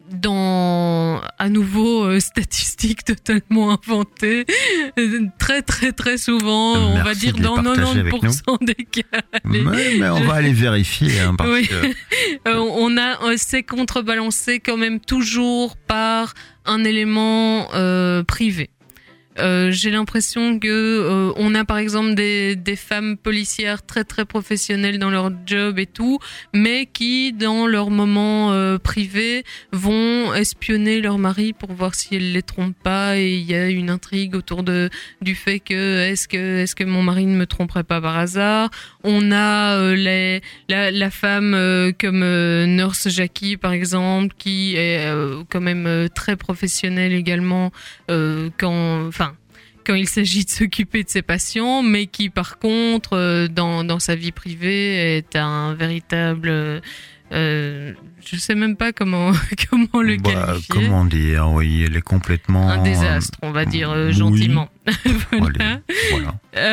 dans, à nouveau, euh, statistiques totalement inventées, très très très souvent, Merci on va dire de les dans partager avec quatre-vingt-dix pour cent des cas. Mais, mais on va aller vérifier, hein, parce Oui. que... Euh, on a, euh, c'est contrebalancé quand même toujours par un élément euh, privé. Euh, j'ai l'impression que euh, on a par exemple des, des femmes policières très très professionnelles dans leur job et tout, mais qui dans leur moment euh, privé vont espionner leur mari pour voir si elle les trompe pas, et il y a une intrigue autour de du fait que est-ce que est-ce que mon mari ne me tromperait pas par hasard. On a euh, les, la, la femme euh, comme euh, Nurse Jackie par exemple, qui est euh, quand même euh, très professionnelle également euh, quand enfin quand il s'agit de s'occuper de ses patients, mais qui par contre euh, dans dans sa vie privée est un véritable euh, je sais même pas comment comment le bah, qualifier. Comment dire, oui, elle est complètement... Un désastre, on va dire euh, oui. gentiment. Voilà. Allez, voilà.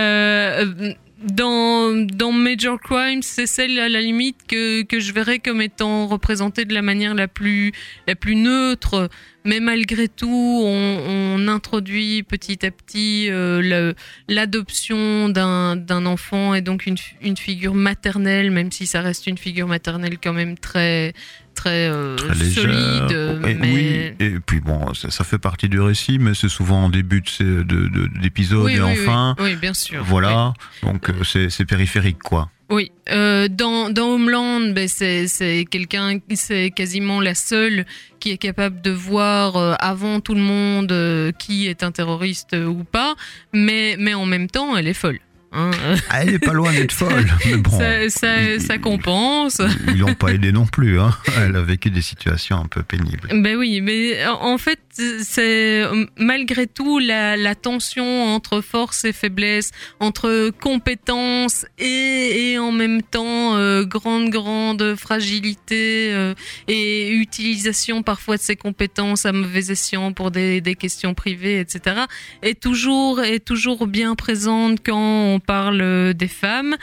Euh, dans dans Major Crimes, c'est celle à la limite que que je verrais comme étant représentée de la manière la plus la plus neutre, mais malgré tout, on, on introduit petit à petit euh, le, l'adoption d'un d'un enfant et donc une une figure maternelle, même si ça reste une figure maternelle quand même très très, euh, Très légère. solide, Et, mais Oui, et puis bon, ça, ça fait partie du récit, mais c'est souvent en début de, ces- de, de- d'épisode oui, et oui, enfin, oui, oui, bien sûr. voilà, donc euh, c'est, c'est périphérique, quoi. Oui, euh, dans dans Homeland, ben c'est c'est quelqu'un, c'est quasiment la seule qui est capable de voir euh, avant tout le monde euh, qui est un terroriste euh, ou pas, mais mais en même temps, elle est folle. Hein. Ah, elle est pas loin d'être folle, mais bon. ça ça, ils- ça compense. Ils l'ont pas aidé non plus, hein. Elle a vécu des situations un peu pénibles. Ben oui, mais en fait, c'est malgré tout la, la tension entre force et faiblesse, entre compétence et, et en même temps euh, grande grande fragilité euh, et utilisation parfois de ses compétences à mauvais escient pour des, des questions privées, et cetera est toujours est toujours bien présente quand on parle des femmes.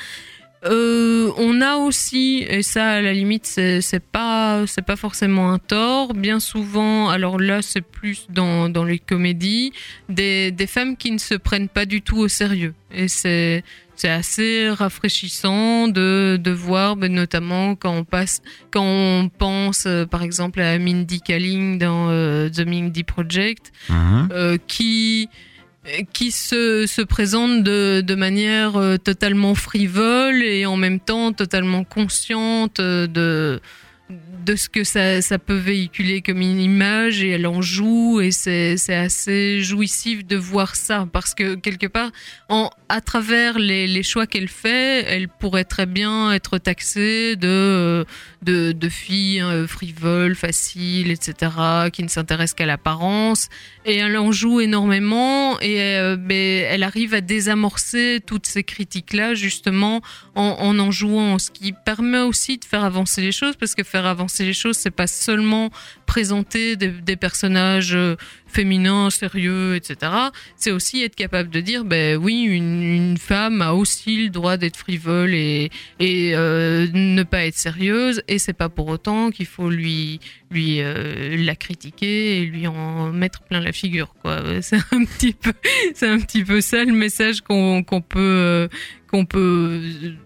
Euh, on a aussi, et ça à la limite c'est, c'est pas c'est pas forcément un tort, bien souvent, alors là c'est plus dans dans les comédies, des des femmes qui ne se prennent pas du tout au sérieux, et c'est c'est assez rafraîchissant de de voir, ben, notamment quand on passe quand on pense euh, par exemple à Mindy Kaling dans euh, The Mindy Project, Mhm. euh, qui qui se, se présente de, de manière euh, totalement frivole et en même temps totalement consciente euh, de, de ce que ça, ça peut véhiculer comme une image, et elle en joue, et c'est, c'est assez jouissif de voir ça, parce que quelque part, en, à travers les, les choix qu'elle fait, elle pourrait très bien être taxée de, de, de fille euh, frivole, facile, et cetera, qui ne s'intéresse qu'à l'apparence, et elle en joue énormément, et euh, ben, elle arrive à désamorcer toutes ces critiques-là justement en, en en jouant, ce qui permet aussi de faire avancer les choses, parce que faire avancer les choses, c'est pas seulement présenter des, des personnages euh, féminins, sérieux, et cetera. C'est aussi être capable de dire, ben oui, une, une femme a aussi le droit d'être frivole et, et euh, ne pas être sérieuse, et c'est pas pour autant qu'il faut lui lui euh, la critiquer et lui en mettre plein la figure, quoi. C'est un petit peu, c'est un petit peu ça le message qu'on qu'on peut euh, qu'on peut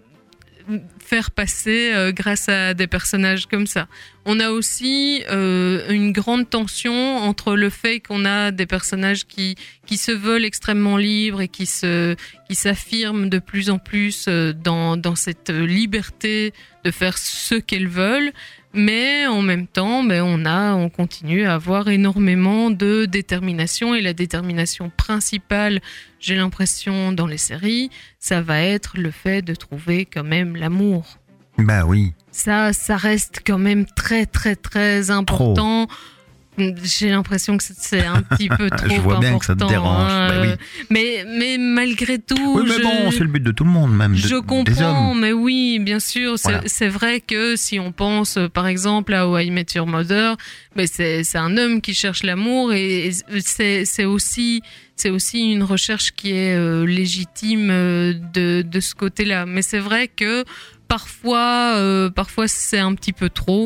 faire passer euh, grâce à des personnages comme ça. On a aussi euh, une grande tension entre le fait qu'on a des personnages qui qui se veulent extrêmement libres et qui se qui s'affirment de plus en plus euh, dans dans cette liberté de faire ce qu'elles veulent, mais en même temps, ben on a on continue à avoir énormément de détermination, et la détermination principale, j'ai l'impression, dans les séries, ça va être le fait de trouver quand même l'amour. Bah oui. Ça, ça reste quand même très, très, très important. J'ai l'impression que c'est un petit peu trop important. Je vois bien que ça te dérange. Hein. Bah oui. Mais, mais malgré tout, Oui, mais je, bon, c'est le but de tout le monde, même de, je des comprends. hommes. Mais oui, bien sûr, c'est, Voilà. c'est vrai que si on pense, par exemple, à How I Met Your Mother, mais c'est, c'est un homme qui cherche l'amour, et c'est, c'est aussi, c'est aussi une recherche qui est euh, légitime euh, de, de ce côté-là. Mais c'est vrai que parfois, euh, parfois c'est un petit peu trop.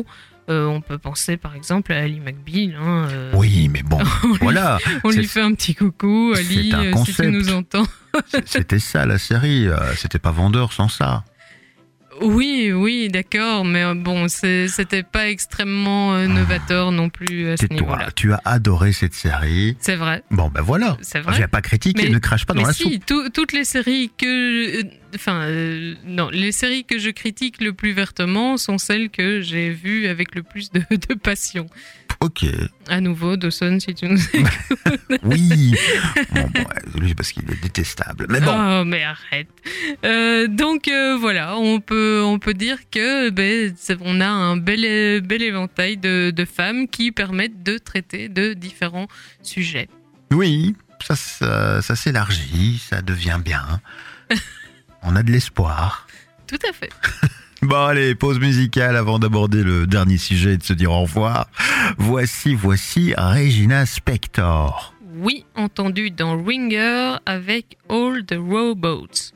Euh, on peut penser par exemple à Ali McBeal. Hein, euh, Oui, mais bon, on voilà. Lui, on lui fait un petit coucou, Ali, c'est un euh, si concept. tu nous entends. C'était ça la série, euh, c'était pas vendeur sans ça. Oui, oui, d'accord, mais euh, bon, c'est, c'était pas extrêmement euh, novateur non plus à ce Tais-toi, niveau-là. tu as adoré cette série. C'est vrai. Bon, ben voilà. C'est vrai. Je vais pas critiquer, Mais- ne crache pas dans mais la si, soupe. tout- toutes les séries que, euh, enfin, euh, non, les séries que je critique le plus vertement sont celles que j'ai vues avec le plus de, de passion. Ok, À nouveau, Dawson, si tu nous écoutes. oui. Bon, bon, ouais, lui, parce qu'il est détestable. Mais bon, Oh, mais arrête. Euh, donc euh, voilà, on peut on peut dire que ben, c'est- on a un bel bel éventail de, de femmes qui permettent de traiter de différents sujets. oui, ça, ça, ça s'élargit, ça devient bien. On a de l'espoir. Tout à fait. Bon, allez, pause musicale avant d'aborder le dernier sujet et de se dire au revoir. Voici, voici Regina Spektor. Oui, entendu dans Ringer avec All the Rowboats.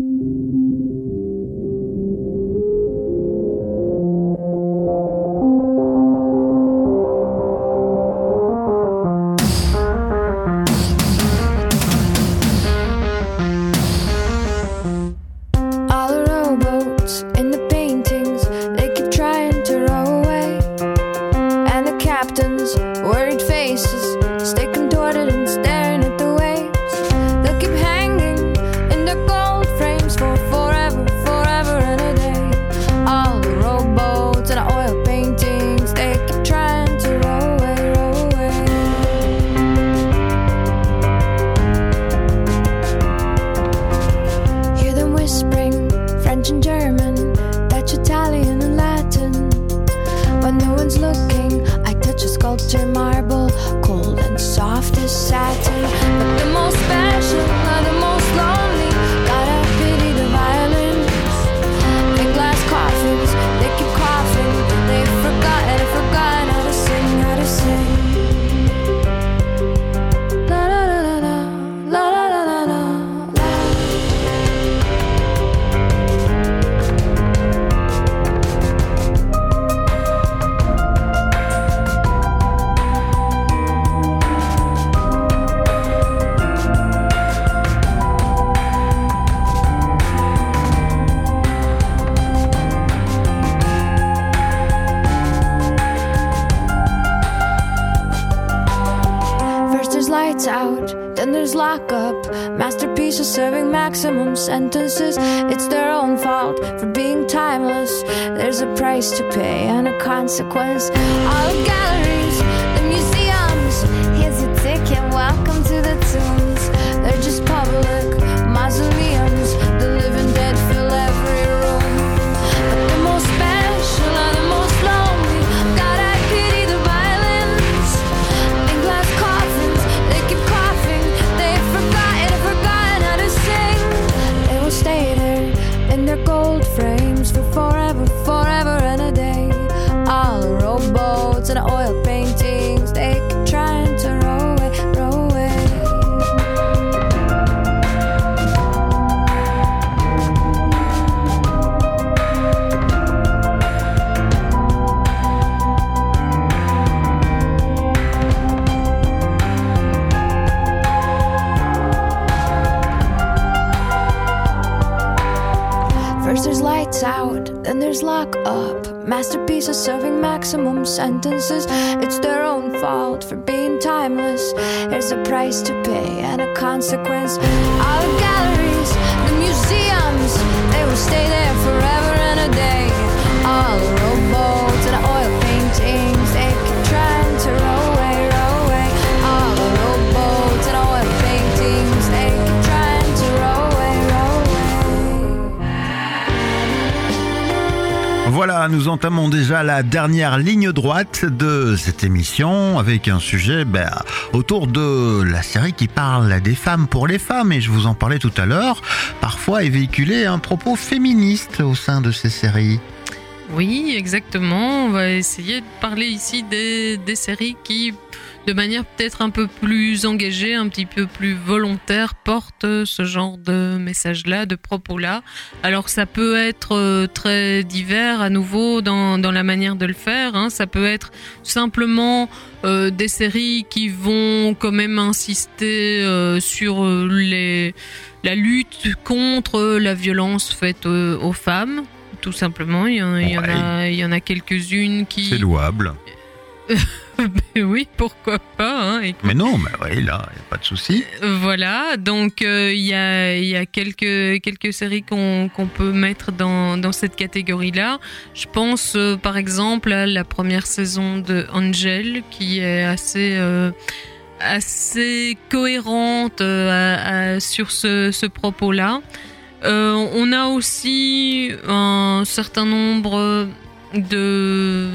All the rowboats in the paintings, they keep trying to row away. And the captain's worried faces stay contorted and staring at the waves. They'll keep hanging in their gold frames for forever, forever and a day. All the rowboats and the oil paintings, they keep trying to row away, row away. Hear them whispering French and German, Dutch, Italian and Latin. When no one's looking, I touch a sculpture marble, cold and soft as satin. But the most special are the most lonely. Gotta pity the violins. In glass coffins, they keep coughing. They've forgotten, forgotten how to sing, how to sing. La la la la la, la la la la la. First there's lights out, then there's lockup. Masterpieces serving maximum sentences. It's their own fault for being timeless. There's a price to pay and a consequence. All the galleries, the museums. Here's your ticket, welcome to the tombs. They're just public mausoleums. The living dead fill every room. But the most special are the most lonely. God, I pity the violins. In glass coffins, they keep coughing. They've forgotten, forgotten how to sing. They will stay there in their gold frames for forever, forever and a day. All the rowboats and the oil paintings, they keep trying to row away, row away. First there's lights out, then there's lock up. Masterpieces serving maximum sentences. It's their own fault for being timeless. There's a price to pay and a consequence. All the galleries, the museums, they will stay there forever and a day. All the rowboats and the oil paintings, they keep trying to row away, row away. All the rowboats and the oil paintings, they keep trying to row away, row away. Voilà, nous entamons déjà la dernière ligne droite de cette émission avec un sujet ben, autour de la série qui parle des femmes pour les femmes. Et je vous en parlais tout à l'heure, parfois est véhiculé un propos féministe au sein de ces séries. Oui, exactement. On va essayer de parler ici des, des séries qui, de manière peut-être un peu plus engagée, un petit peu plus volontaire, portent ce genre de message-là, de propos-là. Alors ça peut être très divers à nouveau dans, dans la manière de le faire. Hein. Ça peut être simplement euh, des séries qui vont quand même insister euh, sur les, la lutte contre la violence faite euh, aux femmes. Tout simplement, il y en, il y en a, il y en a quelques-unes qui... C'est louable. Oui, pourquoi pas. Hein, écoute. Mais non, mais oui, là, il n'y a pas de souci. Voilà, donc euh, il y a, y a quelques, quelques séries qu'on, qu'on peut mettre dans, dans cette catégorie-là. Je pense euh, par exemple à la première saison de Angel, qui est assez... Euh, assez cohérente euh, à, à, sur ce, ce propos-là. Euh, on a aussi un certain nombre de,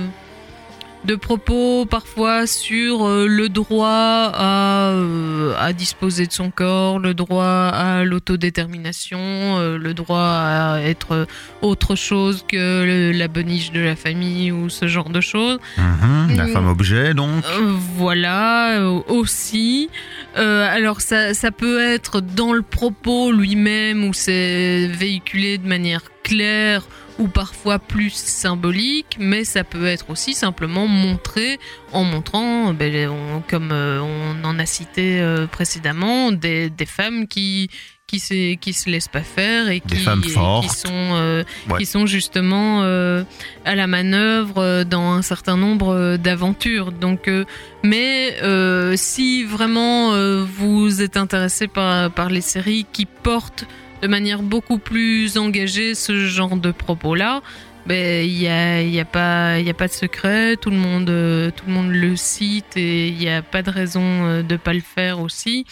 de propos parfois sur euh, le droit à, euh, à disposer de son corps, le droit à l'autodétermination, euh, le droit à être autre chose que le, la boniche de la famille ou ce genre de choses. Mmh, la femme objet, donc. Euh, voilà, euh, aussi. Euh, alors ça, ça peut être dans le propos lui-même où c'est véhiculé de manière claire ou parfois plus symbolique, mais ça peut être aussi simplement montré en montrant, ben, on, comme euh, on en a cité euh, précédemment, des, des femmes qui qui se qui se laissent pas faire et qui, des femmes fortes. qui sont euh, ouais. qui sont justement euh, à la manœuvre dans un certain nombre d'aventures. Donc euh, mais euh, si vraiment euh, vous êtes intéressé par par les séries qui portent de manière beaucoup plus engagée ce genre de propos-là, ben il y a il y a pas il y a pas de secret, tout le monde euh, tout le monde le cite et il y a pas de raison euh, de pas le faire aussi.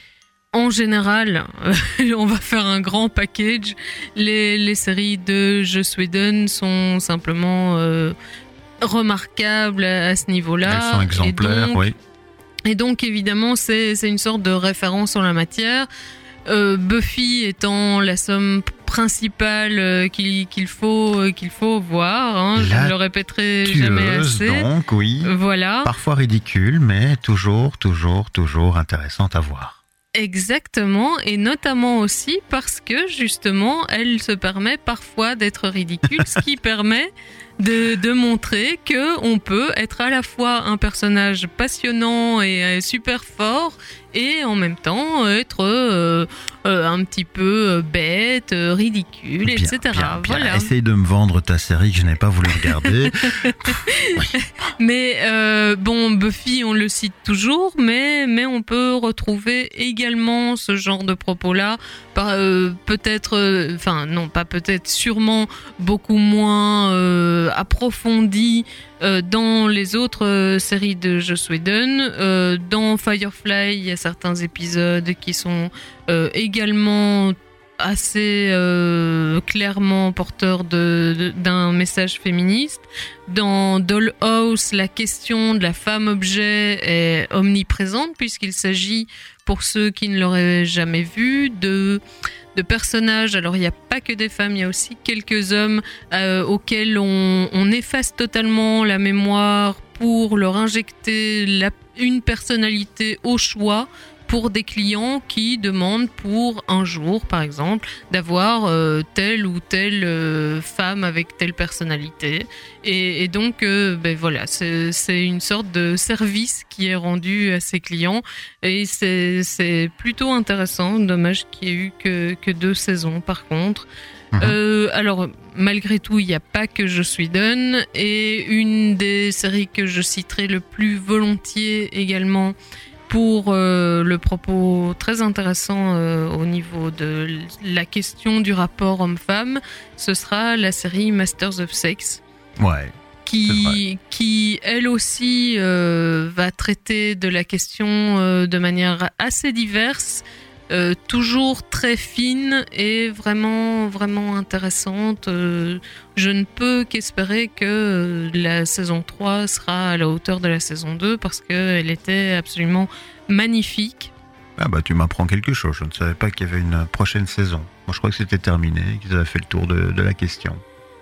En général, euh, on va faire un grand package. Les les séries de Joss Whedon sont simplement euh, remarquables à, à ce niveau-là. Elles sont exemplaires, et donc, oui. Et donc évidemment, c'est c'est une sorte de référence en la matière. Euh, Buffy étant la somme principale euh, qu'il, qu'il faut euh, qu'il faut voir, hein, je ne le répéterai jamais assez. Donc oui. Voilà. Parfois ridicule, mais toujours, toujours, toujours intéressante à voir. Exactement, et notamment aussi parce que justement, elle se permet parfois d'être ridicule, ce qui permet de, de montrer que on peut être à la fois un personnage passionnant et super fort et en même temps être euh, euh, un petit peu bête, ridicule, bien, et cetera. Bien, bien. Voilà. Essaye de me vendre ta série que je n'ai pas voulu regarder. Oui. Mais euh, bon, Buffy, on le cite toujours, mais mais on peut retrouver également ce genre de propos-là, par, euh, peut-être, enfin euh, non, pas peut-être, sûrement beaucoup moins euh, approfondi euh, dans les autres euh, séries de Joss Whedon. Euh, dans Firefly, il y a certains épisodes qui sont euh, également assez euh, clairement porteur de, de, d'un message féministe. Dans Dollhouse, la question de la femme-objet est omniprésente puisqu'il s'agit, pour ceux qui ne l'auraient jamais vu, de, de personnages. Alors il n'y a pas que des femmes, il y a aussi quelques hommes euh, auxquels on, on efface totalement la mémoire pour leur injecter la, une personnalité au choix, pour des clients qui demandent pour un jour, par exemple, d'avoir euh, telle ou telle euh, femme avec telle personnalité. Et, et donc, euh, ben voilà, c'est, c'est une sorte de service qui est rendu à ces clients. Et c'est, c'est plutôt intéressant. Dommage qu'il y ait eu que, que deux saisons, par contre. Mmh. Euh, alors, malgré tout, il n'y a pas que Joss Whedon. Et une des séries que je citerai le plus volontiers également, pour euh, le propos très intéressant euh, au niveau de la question du rapport homme-femme, ce sera la série Masters of Sex. Ouais. Qui, qui elle aussi euh, va traiter de la question euh, de manière assez diverse, euh, toujours très fine et vraiment vraiment intéressante. Euh, je ne peux qu'espérer que euh, la saison trois sera à la hauteur de la saison deux parce qu'elle était absolument magnifique. Ah bah tu m'apprends quelque chose, je ne savais pas qu'il y avait une prochaine saison. Moi je crois que c'était terminé, qu'ils avaient fait le tour de, de la question.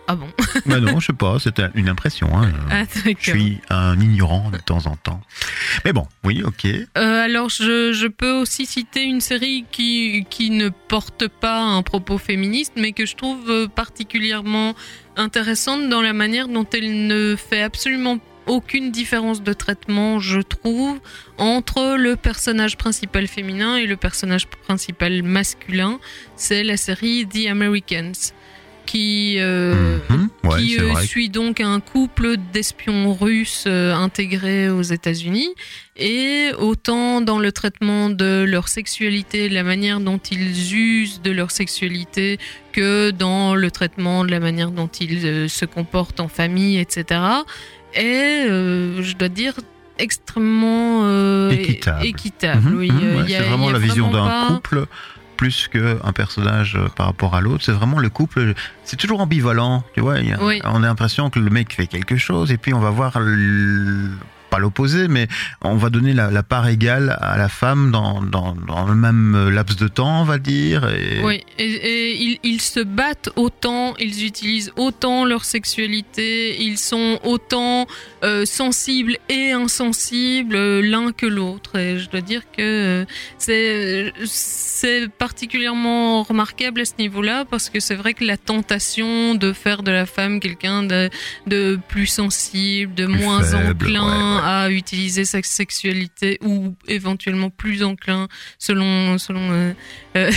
Ah bon? Bah non, je sais pas, c'était une impression. Hein. Ah, je suis un ignorant de temps en temps. Mais bon, oui, ok. Euh, alors, je, je peux aussi citer une série qui, qui ne porte pas un propos féministe, mais que je trouve particulièrement intéressante dans la manière dont elle ne fait absolument aucune différence de traitement, je trouve, entre le personnage principal féminin et le personnage principal masculin. C'est la série The Americans, qui, euh, mmh, ouais, qui euh, suit donc un couple d'espions russes euh, intégrés aux États-Unis. Et autant dans le traitement de leur sexualité, la manière dont ils usent de leur sexualité, que dans le traitement de la manière dont ils euh, se comportent en famille, et cetera, est, euh, je dois dire, extrêmement euh, équitable. équitable. Mmh, oui. mmh, euh, ouais, y a, c'est vraiment y a la vision d'un pas... couple plus qu'un personnage par rapport à l'autre. C'est vraiment le couple, c'est toujours ambivalent, tu vois. Y a, oui. On a l'impression que le mec fait quelque chose et puis on va voir le, pas l'opposé, mais on va donner la, la part égale à la femme dans, dans, dans le même laps de temps, on va dire. Et... Oui, et, et ils, ils se battent autant, ils utilisent autant leur sexualité, ils sont autant euh, sensibles et insensibles euh, l'un que l'autre. Et je dois dire que euh, c'est, c'est particulièrement remarquable à ce niveau-là, parce que c'est vrai que la tentation de faire de la femme quelqu'un de, de plus sensible, de plus moins faible, enclin ouais, ouais. à utiliser sa sexualité, ou éventuellement plus enclin selon... selon euh, euh,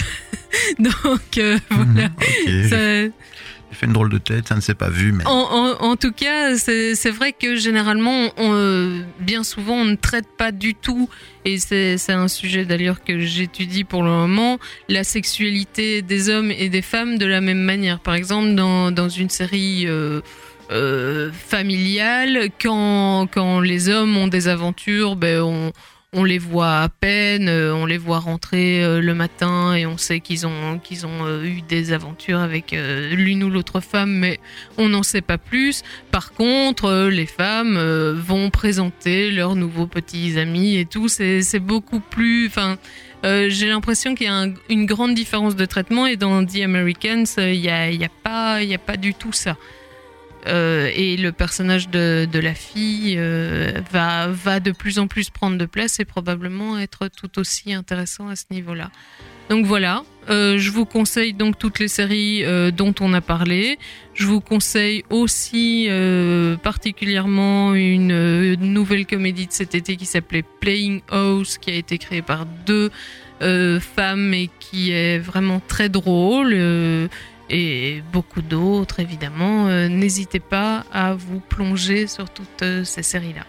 donc euh, voilà. Mmh, okay. Ça, J'ai fait une drôle de tête, ça ne s'est pas vu. Mais... En, en, en tout cas, c'est, c'est vrai que généralement, on, euh, bien souvent, on ne traite pas du tout, et c'est, c'est un sujet d'ailleurs que j'étudie pour le moment, la sexualité des hommes et des femmes de la même manière. Par exemple, dans, dans une série euh, euh, familiale, quand, quand les hommes ont des aventures, ben on... On les voit à peine, on les voit rentrer le matin et on sait qu'ils ont, qu'ils ont eu des aventures avec l'une ou l'autre femme, mais on n'en sait pas plus. Par contre, les femmes vont présenter leurs nouveaux petits amis et tout. C'est, c'est beaucoup plus... Enfin, euh, j'ai l'impression qu'il y a un, une grande différence de traitement, et dans The Americans, il n'y a, il y a pas, il y a pas du tout ça. Euh, et le personnage de, de la fille euh, va, va de plus en plus prendre de place et probablement être tout aussi intéressant à ce niveau-là. Donc voilà, euh, je vous conseille donc toutes les séries euh, dont on a parlé. Je vous conseille aussi euh, particulièrement une, une nouvelle comédie de cet été qui s'appelait Playing House, qui a été créée par deux euh, femmes et qui est vraiment très drôle. Euh, Et beaucoup d'autres, évidemment. Euh, n'hésitez pas à vous plonger sur toutes euh, ces séries-là.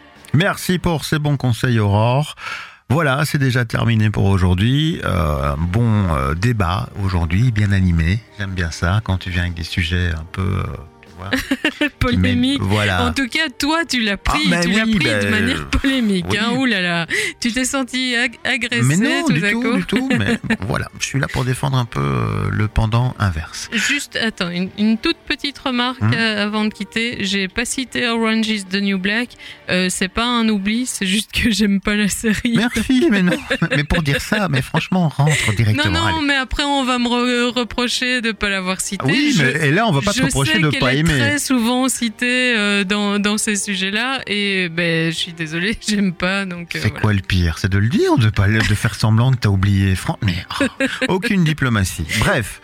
Merci pour ces bons conseils, Aurore. Voilà, c'est déjà terminé pour aujourd'hui. Euh, bon euh, débat aujourd'hui, bien animé. J'aime bien ça, quand tu viens avec des sujets un peu... Euh, tu vois, polémique. Voilà. En tout cas, toi, tu l'as pris, ah, tu oui, l'as pris ben, de manière polémique. oui. Hein, ouh là là, tu t'es senti ag- agressé. Mais non, tout du à tout, coup. du tout. Mais bon, voilà, je suis là pour défendre un peu euh, le pendant inverse. Juste, attends, une, une toute petite remarque Hum. euh, avant de quitter. J'ai pas cité Orange is the New Black. Euh, c'est pas un oubli, c'est juste que j'aime pas la série. Merci, mais non. Mais pour dire ça, mais franchement, rentre directement. Non, non, allez. mais après on va me re- reprocher de pas l'avoir cité. Oui, Je- mais, et là, on va pas te je reprocher sais de qu'elle pas est aimer. très souvent citée euh, dans, dans ces sujets-là, et ben je suis désolée, j'aime pas. Donc euh, C'est voilà. quoi le pire? C'est de le dire ou de pas de faire semblant que t'as oublié? Fran- mais, oh, aucune diplomatie. Bref,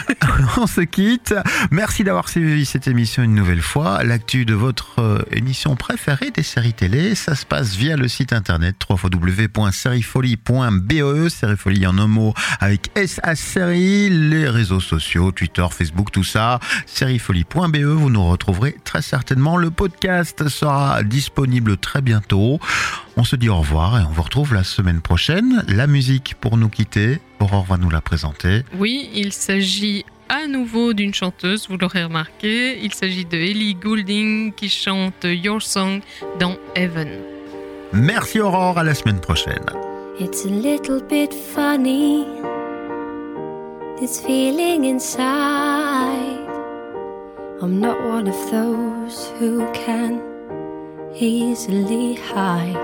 on se quitte. Merci d'avoir suivi cette émission une nouvelle fois. L'actu de votre euh, émission préférée des séries télé, ça se passe via le site internet w w w point seriefolie point b e. Seriefolie en un mot avec S à série, les réseaux sociaux, Twitter, Facebook, tout ça. seriefolie point b e, vous nous retrouverez très certainement. Le podcast sera disponible très bientôt. On se dit au revoir et on vous retrouve la semaine prochaine. La musique pour nous quitter, Aurore va nous la présenter. Oui, il s'agit à nouveau d'une chanteuse, vous l'aurez remarqué. Il s'agit de Ellie Goulding qui chante Your Song dans Heaven. Merci Aurore, à la semaine prochaine. It's a little bit funny, this feeling inside. I'm not one of those who can easily hide.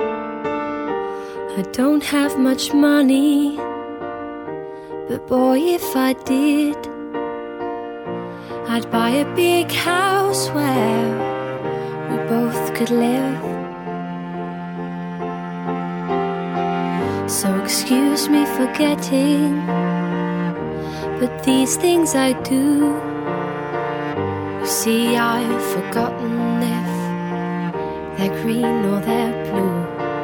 I don't have much money, but boy, if I did, I'd buy a big house where we both could live. So excuse me for getting, but these things I do. You see, I've forgotten if they're green or they're blue.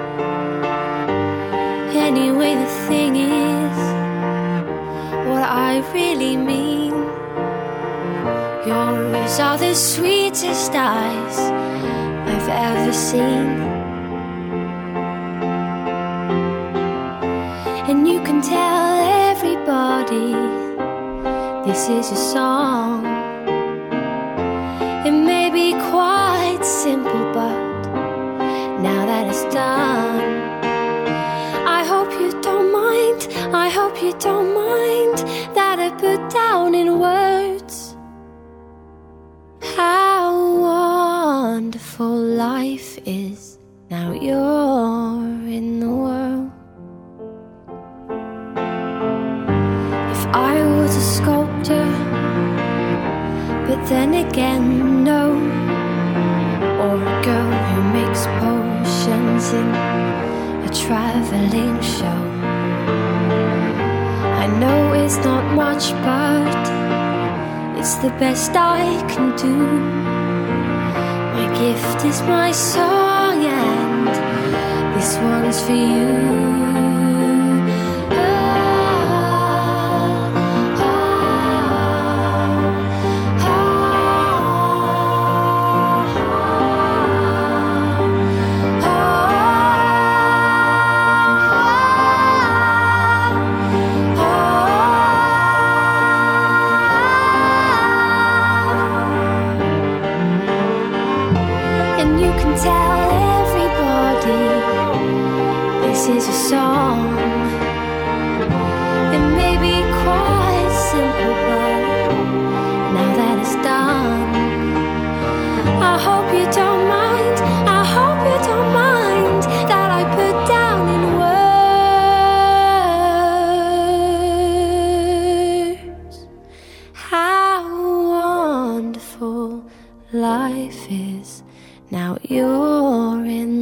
Anyway, the thing is, what I really mean, yours are the sweetest eyes I've ever seen. And you can tell everybody this is a song. It may be quite simple, but now that it's done, I hope you don't mind, I hope you don't mind that I put down in words how wonderful life is now you're in the world. If I was a sculptor, but then again, no, or a girl who makes potions in a traveling show. I know it's not much, but it's the best I can do. My gift is my song, and this one's for you. This is a song. It may be quite simple, but now that it's done, I hope you don't mind, I hope you don't mind that I put down in words how wonderful life is now you're in